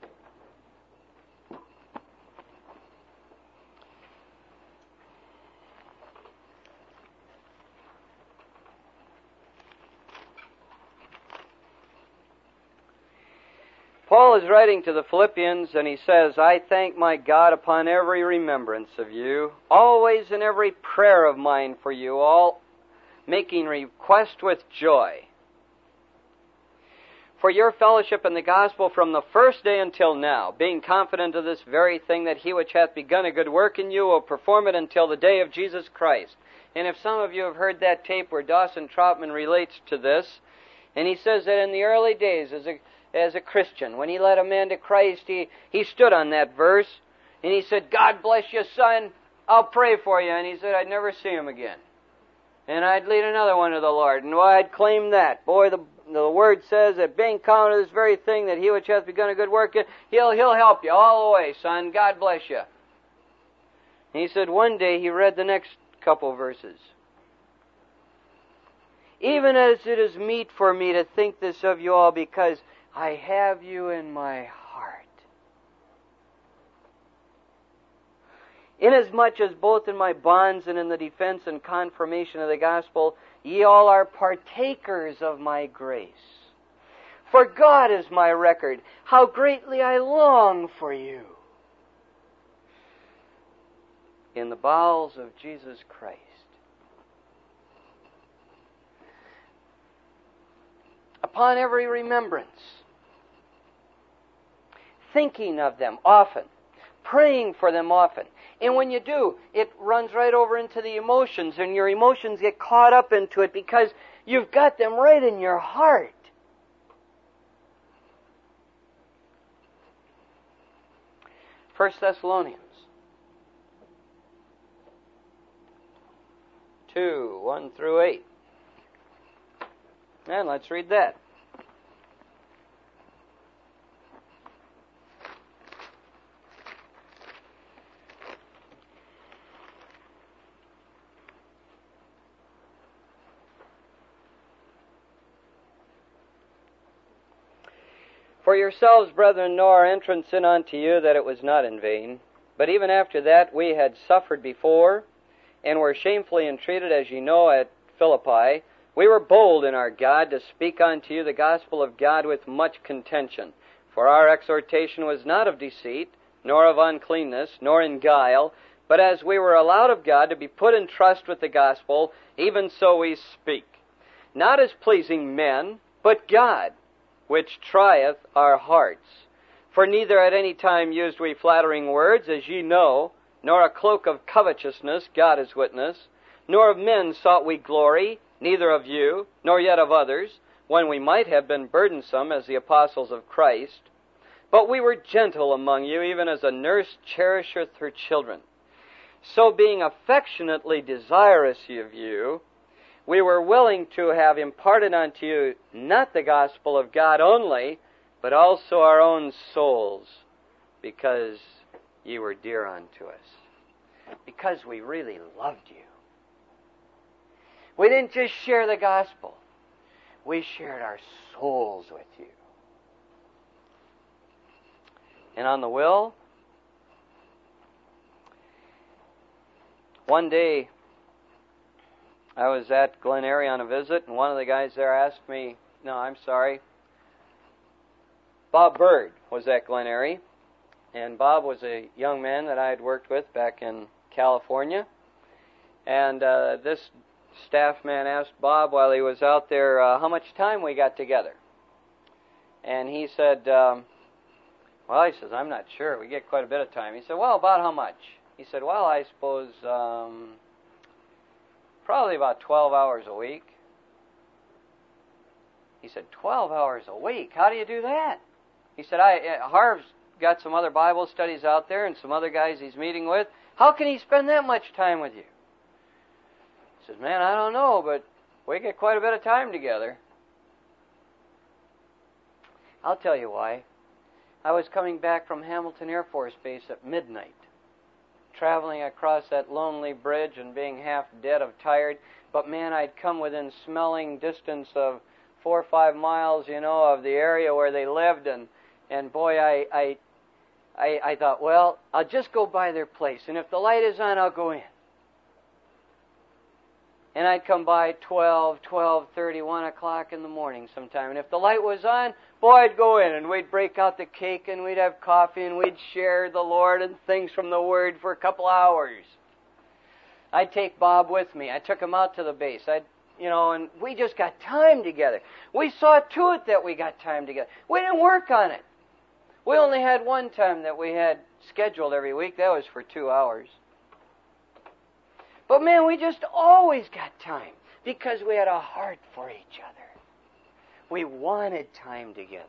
Paul is writing to the Philippians, and he says, I thank my God upon every remembrance of you, always in every prayer of mine for you all, making request with joy, for your fellowship in the gospel from the first day until now, being confident of this very thing, that he which hath begun a good work in you will perform it until the day of Jesus Christ. And if some of you have heard that tape where Dawson Troutman relates to this, and he says that in the early days as a as a Christian, when he led a man to Christ, he, he stood on that verse, and he said, God bless you, son, I'll pray for you. And he said, I'd never see him again. And I'd lead another one to the Lord, and well, I'd claim that. Boy, the the Word says that being counted this very thing, that he which hath begun a good work, he'll, he'll help you all the way, son. God bless you. And he said one day he read the next couple verses. Even as it is meet for me to think this of you all, because I have you in my heart. Inasmuch as both in my bonds and in the defense and confirmation of the gospel, ye all are partakers of my grace. For God is my record, how greatly I long for you. In the bowels of Jesus Christ. Upon every remembrance, thinking of them often, praying for them often. And when you do, it runs right over into the emotions, and your emotions get caught up into it because you've got them right in your heart. First Thessalonians two, one through eight. And let's read that. For yourselves, brethren, know our entrance in unto you, that it was not in vain. But even after that we had suffered before, and were shamefully entreated, as ye know, at Philippi, we were bold in our God to speak unto you the gospel of God with much contention. For our exhortation was not of deceit, nor of uncleanness, nor in guile, but as we were allowed of God to be put in trust with the gospel, even so we speak. Not as pleasing men, but God, which trieth our hearts. For neither at any time used we flattering words, as ye know, nor a cloak of covetousness, God is witness, nor of men sought we glory, neither of you, nor yet of others, when we might have been burdensome as the apostles of Christ. But we were gentle among you, even as a nurse cherisheth her children. So being affectionately desirous of you, we were willing to have imparted unto you not the gospel of God only, but also our own souls, because ye were dear unto us, because we really loved you. We didn't just share the gospel, we shared our souls with you. And on the will, one day I was at Glen Eyrie on a visit, and one of the guys there asked me, no, I'm sorry, Bob Bird was at Glen Eyrie, and Bob was a young man that I had worked with back in California, and uh, this staff man asked Bob while he was out there uh, how much time we got together. And he said, um, well, he says, I'm not sure. We get quite a bit of time. He said, well, about how much? He said, well, I suppose um, probably about twelve hours a week. He said, twelve hours a week? How do you do that? He said, I uh, Harv's got some other Bible studies out there and some other guys he's meeting with. How can he spend that much time with you? He says, man, I don't know, but we get quite a bit of time together. I'll tell you why. I was coming back from Hamilton Air Force Base at midnight, traveling across that lonely bridge and being half dead of tired. But man, I'd come within smelling distance of four or five miles, you know, of the area where they lived, and and boy, I I I, I thought, well, I'll just go by their place, and if the light is on, I'll go in. And I'd come by twelve, twelve thirty, one o'clock in the morning sometime. And if the light was on, boy, I'd go in, and we'd break out the cake, and we'd have coffee, and we'd share the Lord and things from the Word for a couple hours. I'd take Bob with me. I took him out to the base. I'd, you know, and we just got time together. We saw to it that we got time together. We didn't work on it. We only had one time that we had scheduled every week. That was for two hours. But man, we just always got time because we had a heart for each other. We wanted time together.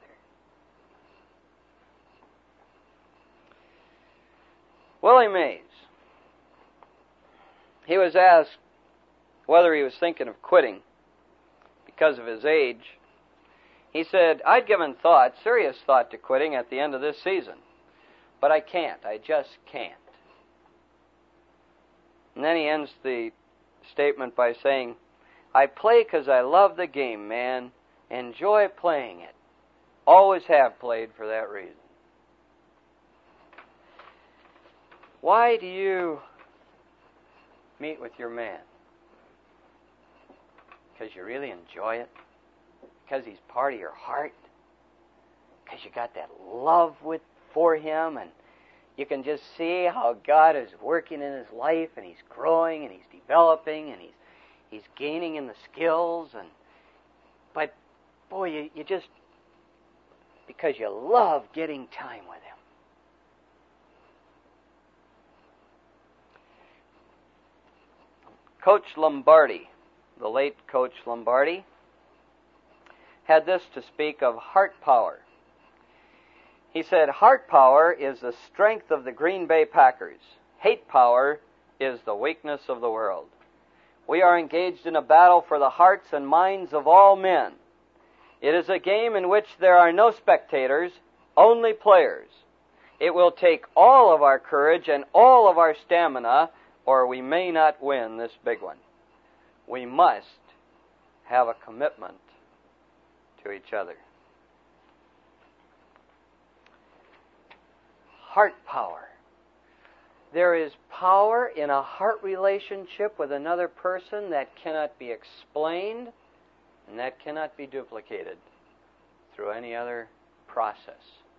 Willie Mays, he was asked whether he was thinking of quitting because of his age. He said, I'd given thought, serious thought to quitting at the end of this season, but I can't. I just can't. And then he ends the statement by saying, I play because I love the game, man. Enjoy playing it. Always have played for that reason. Why do you meet with your man? Because you really enjoy it? Because he's part of your heart? Because you got that love with for him, and you can just see how God is working in his life, and he's growing, and he's developing, and he's he's gaining in the skills, and but boy, you, you just because you love getting time with him. Coach Lombardi, the late Coach Lombardi, had this to speak of heart power. He said, heart power is the strength of the Green Bay Packers. Hate power is the weakness of the world. We are engaged in a battle for the hearts and minds of all men. It is a game in which there are no spectators, only players. It will take all of our courage and all of our stamina, or we may not win this big one. We must have a commitment to each other. Heart power. There is power in a heart relationship with another person that cannot be explained and that cannot be duplicated through any other process.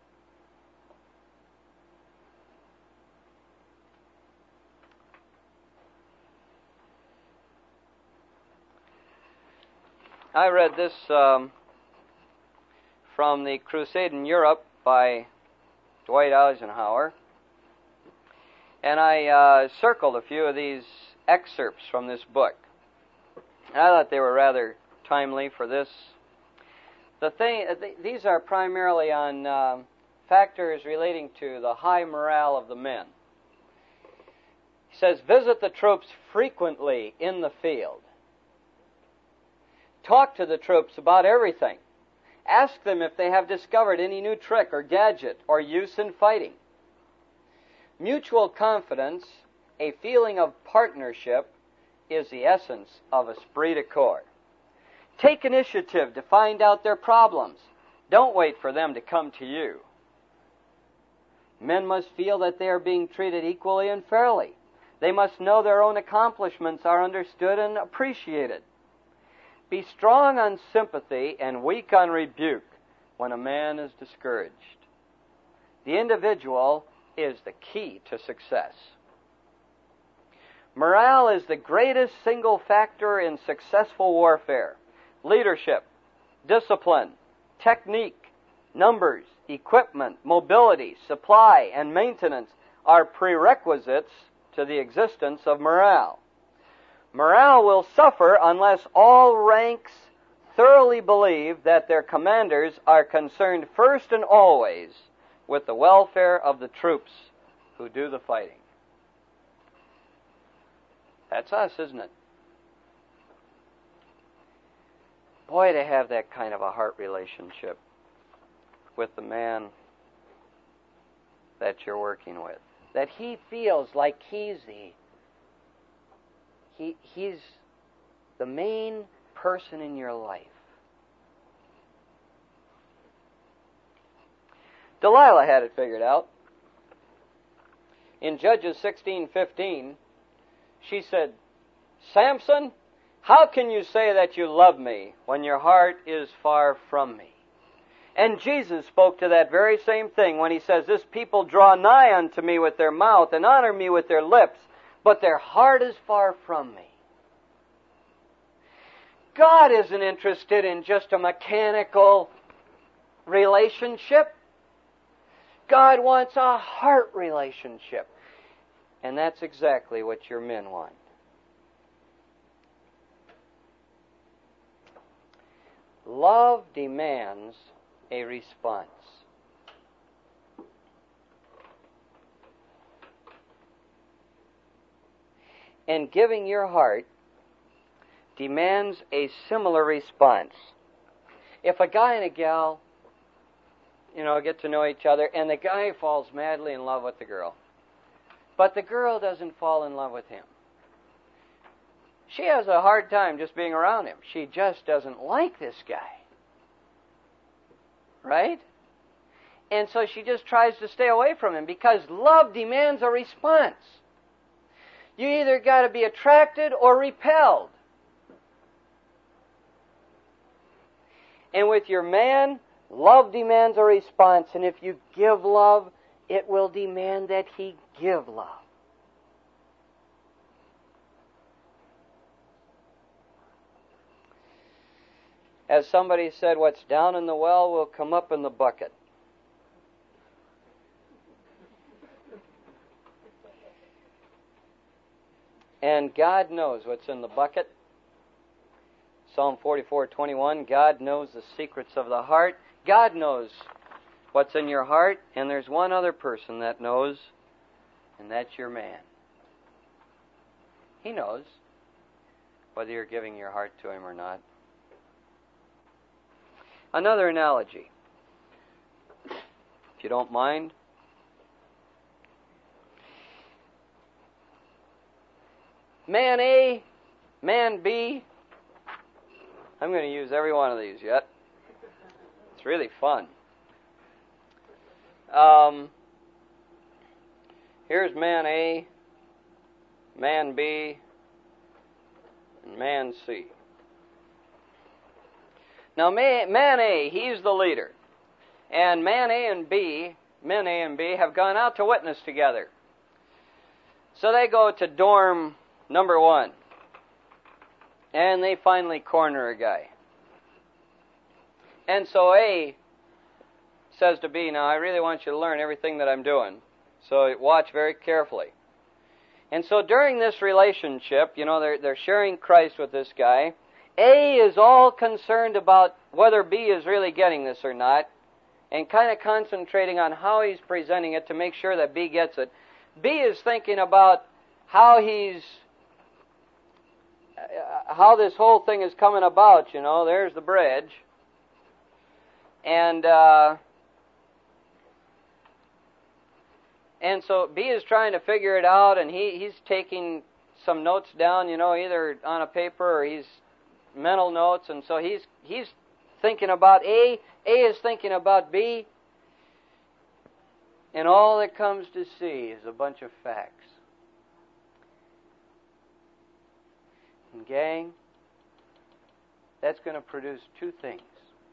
I read this um, from the Crusade in Europe by Dwight Eisenhower, and I uh, circled a few of these excerpts from this book. And I thought they were rather timely for this. The thing, th- these are primarily on uh, factors relating to the high morale of the men. He says, visit the troops frequently in the field. Talk to the troops about everything. Ask them if they have discovered any new trick or gadget or use in fighting. Mutual confidence, a feeling of partnership, is the essence of esprit de corps. Take initiative to find out their problems. Don't wait for them to come to you. Men must feel that they are being treated equally and fairly. They must know their own accomplishments are understood and appreciated. Be strong on sympathy and weak on rebuke when a man is discouraged. The individual is the key to success. Morale is the greatest single factor in successful warfare. Leadership, discipline, technique, numbers, equipment, mobility, supply, and maintenance are prerequisites to the existence of morale. Morale will suffer unless all ranks thoroughly believe that their commanders are concerned first and always with the welfare of the troops who do the fighting. That's us, isn't it? Boy, to have that kind of a heart relationship with the man that you're working with. That he feels like he's the He, he's the main person in your life. Delilah had it figured out. In Judges sixteen fifteen, she said, Samson, how can you say that you love me when your heart is far from me? And Jesus spoke to that very same thing when he says, this people draw nigh unto me with their mouth and honor me with their lips, but their heart is far from me. God isn't interested in just a mechanical relationship. God wants a heart relationship. And that's exactly what your men want. Love demands a response. And giving your heart demands a similar response. If a guy and a gal, you know, get to know each other, and the guy falls madly in love with the girl, but the girl doesn't fall in love with him, she has a hard time just being around him. She just doesn't like this guy. Right? And so she just tries to stay away from him because love demands a response. You either got to be attracted or repelled. And with your man, love demands a response. And if you give love, it will demand that he give love. As somebody said, what's down in the well will come up in the bucket. And God knows what's in the bucket. Psalm forty-four twenty-one, God knows the secrets of the heart. God knows what's in your heart, and there's one other person that knows, and that's your man. He knows whether you're giving your heart to him or not. Another analogy, if you don't mind. Man A, man B. I'm going to use every one of these yet. It's really fun. Um, here's man A, man B, and man C. Now, man A, he's the leader. And man A and B, men A and B, have gone out to witness together. So they go to dorm number one. And they finally corner a guy. And so A says to B, now I really want you to learn everything that I'm doing. So watch very carefully. And so during this relationship, you know, they're, they're sharing Christ with this guy. A is all concerned about whether B is really getting this or not, and kind of concentrating on how he's presenting it to make sure that B gets it. B is thinking about how he's, uh, how this whole thing is coming about, you know. There's the bridge. And, uh, and so B is trying to figure it out, and he, he's taking some notes down, you know, either on a paper or he's mental notes, and so he's he's thinking about A, A is thinking about B, and all that comes to C is a bunch of facts. And gang, that's going to produce two things.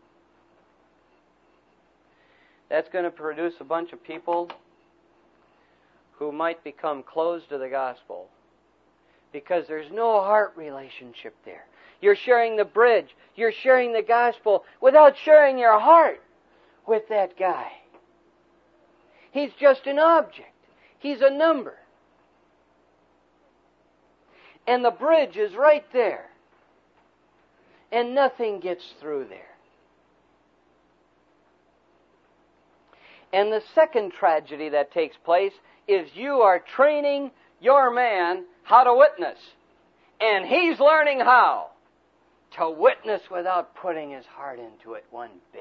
That's going to produce a bunch of people who might become closed to the gospel because there's no heart relationship there. You're sharing the bridge. You're sharing the gospel without sharing your heart with that guy. He's just an object. He's a number. And the bridge is right there. And nothing gets through there. And the second tragedy that takes place is you are training your man how to witness. And he's learning how to witness without putting his heart into it one bit.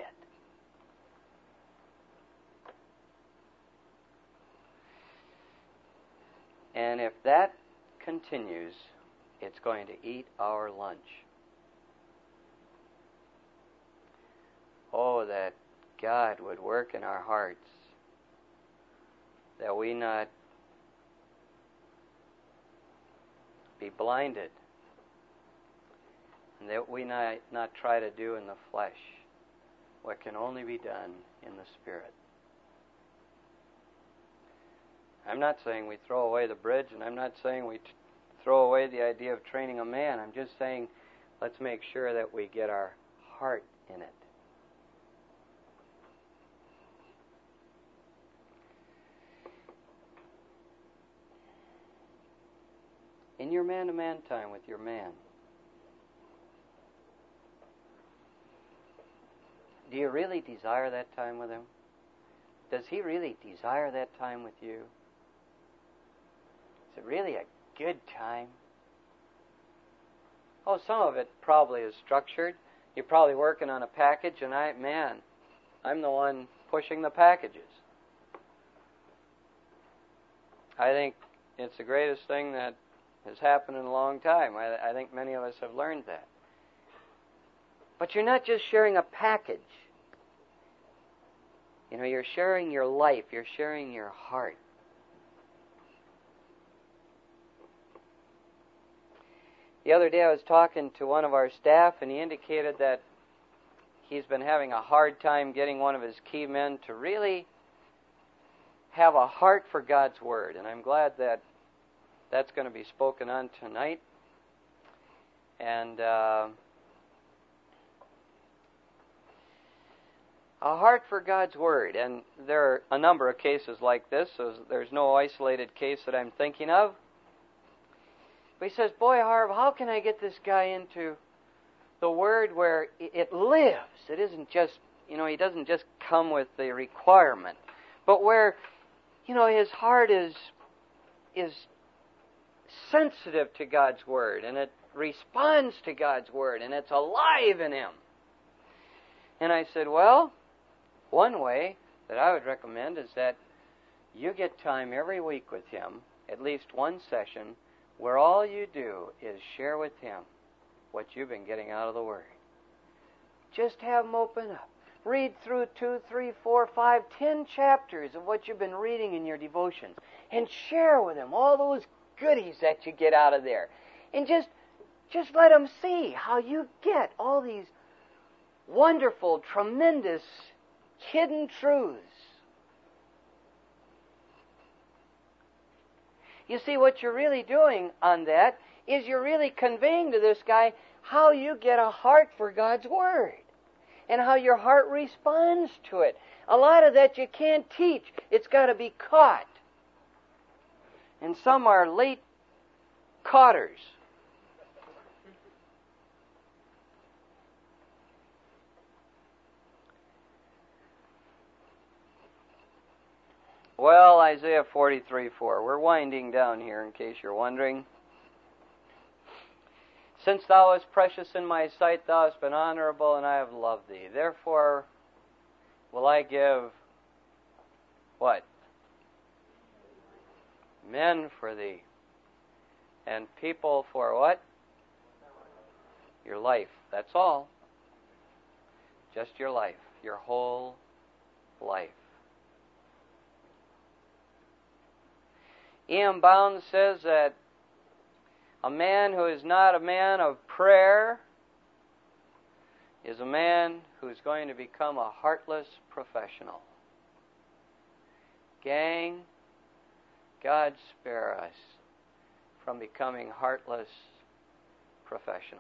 And if that continues, it's going to eat our lunch. Oh, that God would work in our hearts, that we not be blinded, and that we not, not try to do in the flesh what can only be done in the Spirit. I'm not saying we throw away the bridge, and I'm not saying we t- throw away the idea of training a man. I'm just saying let's make sure that we get our heart in it. In your man-to-man time with your man, do you really desire that time with him? Does he really desire that time with you? Is it really a good time? Oh, some of it probably is structured. You're probably working on a package, and I, man, I'm the one pushing the packages. I think it's the greatest thing that has happened in a long time. I, I think many of us have learned that. But you're not just sharing a package. You know, you're sharing your life. You're sharing your heart. The other day I was talking to one of our staff, and he indicated that he's been having a hard time getting one of his key men to really have a heart for God's Word. And I'm glad that that's going to be spoken on tonight. And uh, a heart for God's Word. And there are a number of cases like this, so there's no isolated case that I'm thinking of. But he says, boy, Harv, how can I get this guy into the Word where it lives? It isn't just, you know, he doesn't just come with the requirement, but where, you know, his heart is is sensitive to God's Word, and it responds to God's Word, and it's alive in him. And I said, well, one way that I would recommend is that you get time every week with him, at least one session, where all you do is share with him what you've been getting out of the Word. Just have him open up. Read through two, three, four, five, ten chapters of what you've been reading in your devotions, and share with him all those goodies that you get out of there. And just, just let him see how you get all these wonderful, tremendous, hidden truths. You see, what you're really doing on that is you're really conveying to this guy how you get a heart for God's Word and how your heart responds to it. A lot of that you can't teach. It's got to be caught. And some are late caughters. Well, Isaiah forty-three four. We're winding down here, in case you're wondering. Since thou wast precious in my sight, thou hast been honorable, and I have loved thee. Therefore will I give, what? Men for thee. And people for what? Your life. That's all. Just your life. Your whole life. E M Bounds says that a man who is not a man of prayer is a man who's going to become a heartless professional. Gang, God spare us from becoming heartless professionals.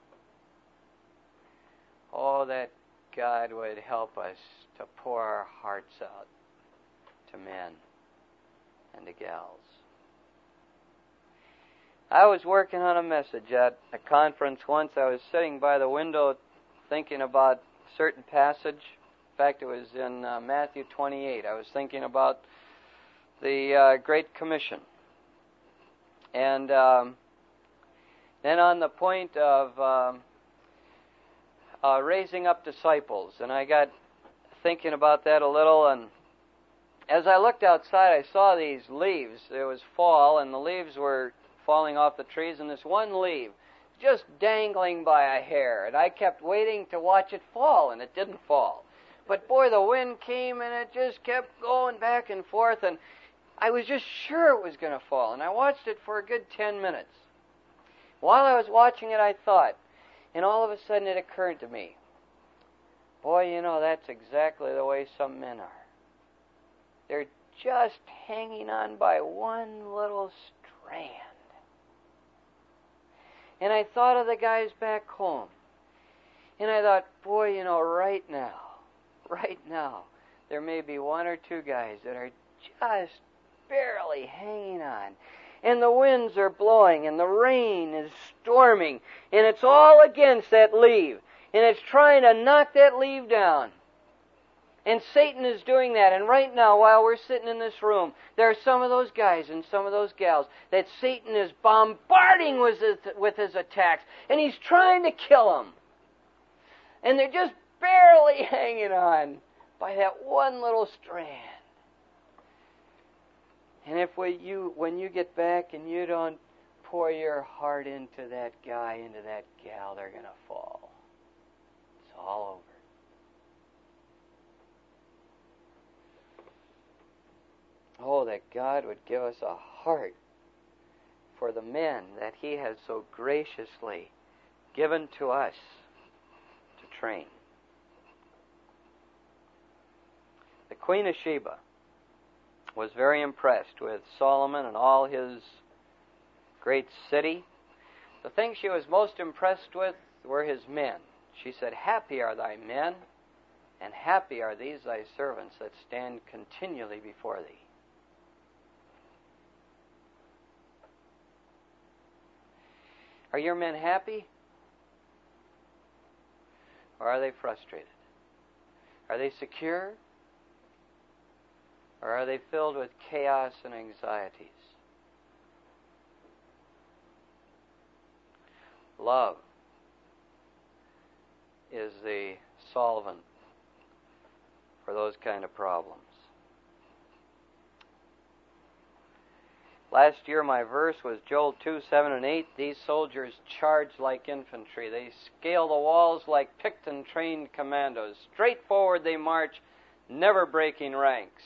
Oh, that God would help us to pour our hearts out to men and to gals. I was working on a message at a conference once. I was sitting by the window thinking about a certain passage. In fact, it was in uh, Matthew twenty-eight. I was thinking about the uh, Great Commission. And um, then on the point of um, uh, raising up disciples. And I got thinking about that a little, and as I looked outside, I saw these leaves. It was fall, and the leaves were falling off the trees, and this one leaf just dangling by a hair. And I kept waiting to watch it fall, and it didn't fall. But boy, the wind came, and it just kept going back and forth, and I was just sure it was going to fall. And I watched it for a good ten minutes. While I was watching it, I thought, and all of a sudden it occurred to me, boy, you know, that's exactly the way some men are. They're just hanging on by one little strand. And I thought of the guys back home. And I thought, boy, you know, right now, right now, there may be one or two guys that are just barely hanging on. And the winds are blowing, and the rain is storming, and it's all against that leaf. And it's trying to knock that leaf down. And Satan is doing that. And right now, while we're sitting in this room, there are some of those guys and some of those gals that Satan is bombarding with his, with his attacks. And he's trying to kill them. And they're just barely hanging on by that one little strand. And if we, you, when you get back and you don't pour your heart into that guy, into that gal, they're going to fall. It's all over. Oh, that God would give us a heart for the men that He has so graciously given to us to train. The Queen of Sheba was very impressed with Solomon and all his great city. The thing she was most impressed with were his men. She said, "Happy are thy men, and happy are these thy servants that stand continually before thee." Are your men happy? Or are they frustrated? Are they secure? Or are they filled with chaos and anxieties? Love is the solvent for those kind of problems. Last year my verse was Joel two, seven and eight. These soldiers charge like infantry. They scale the walls like picked and trained commandos. Straight forward they march, never breaking ranks.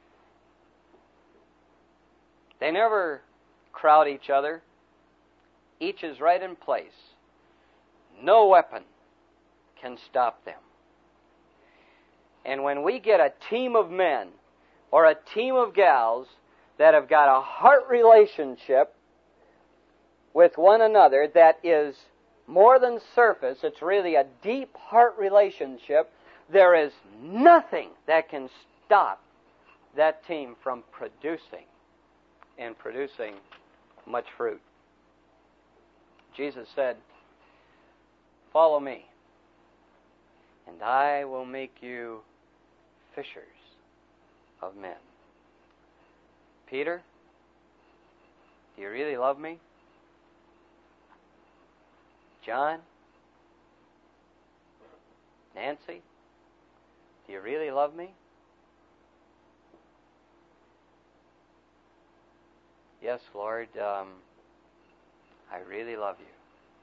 They never crowd each other. Each is right in place. No weapon can stop them. And when we get a team of men or a team of gals that have got a heart relationship with one another that is more than surface, it's really a deep heart relationship, there is nothing that can stop that team from producing and producing much fruit. Jesus said, "Follow me, and I will make you fishers of men." Peter, do you really love me? John? Nancy? Do you really love me? Yes, Lord, um, I really love you.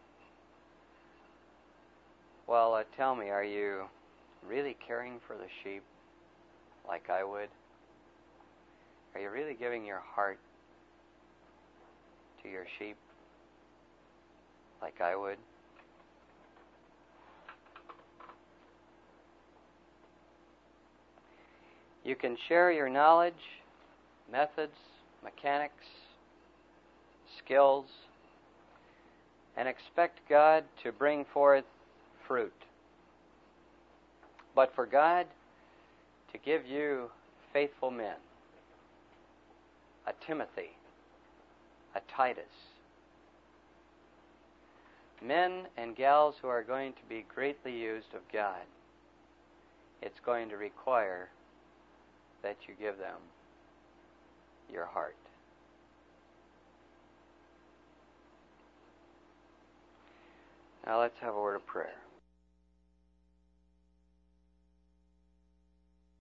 Well, uh, tell me, are you really caring for the sheep like I would? Are you really giving your heart to your sheep like I would? You can share your knowledge, methods, mechanics, skills, and expect God to bring forth fruit. But for God to give you faithful men, a Timothy, a Titus, men and gals who are going to be greatly used of God, it's going to require that you give them your heart. Now let's have a word of prayer.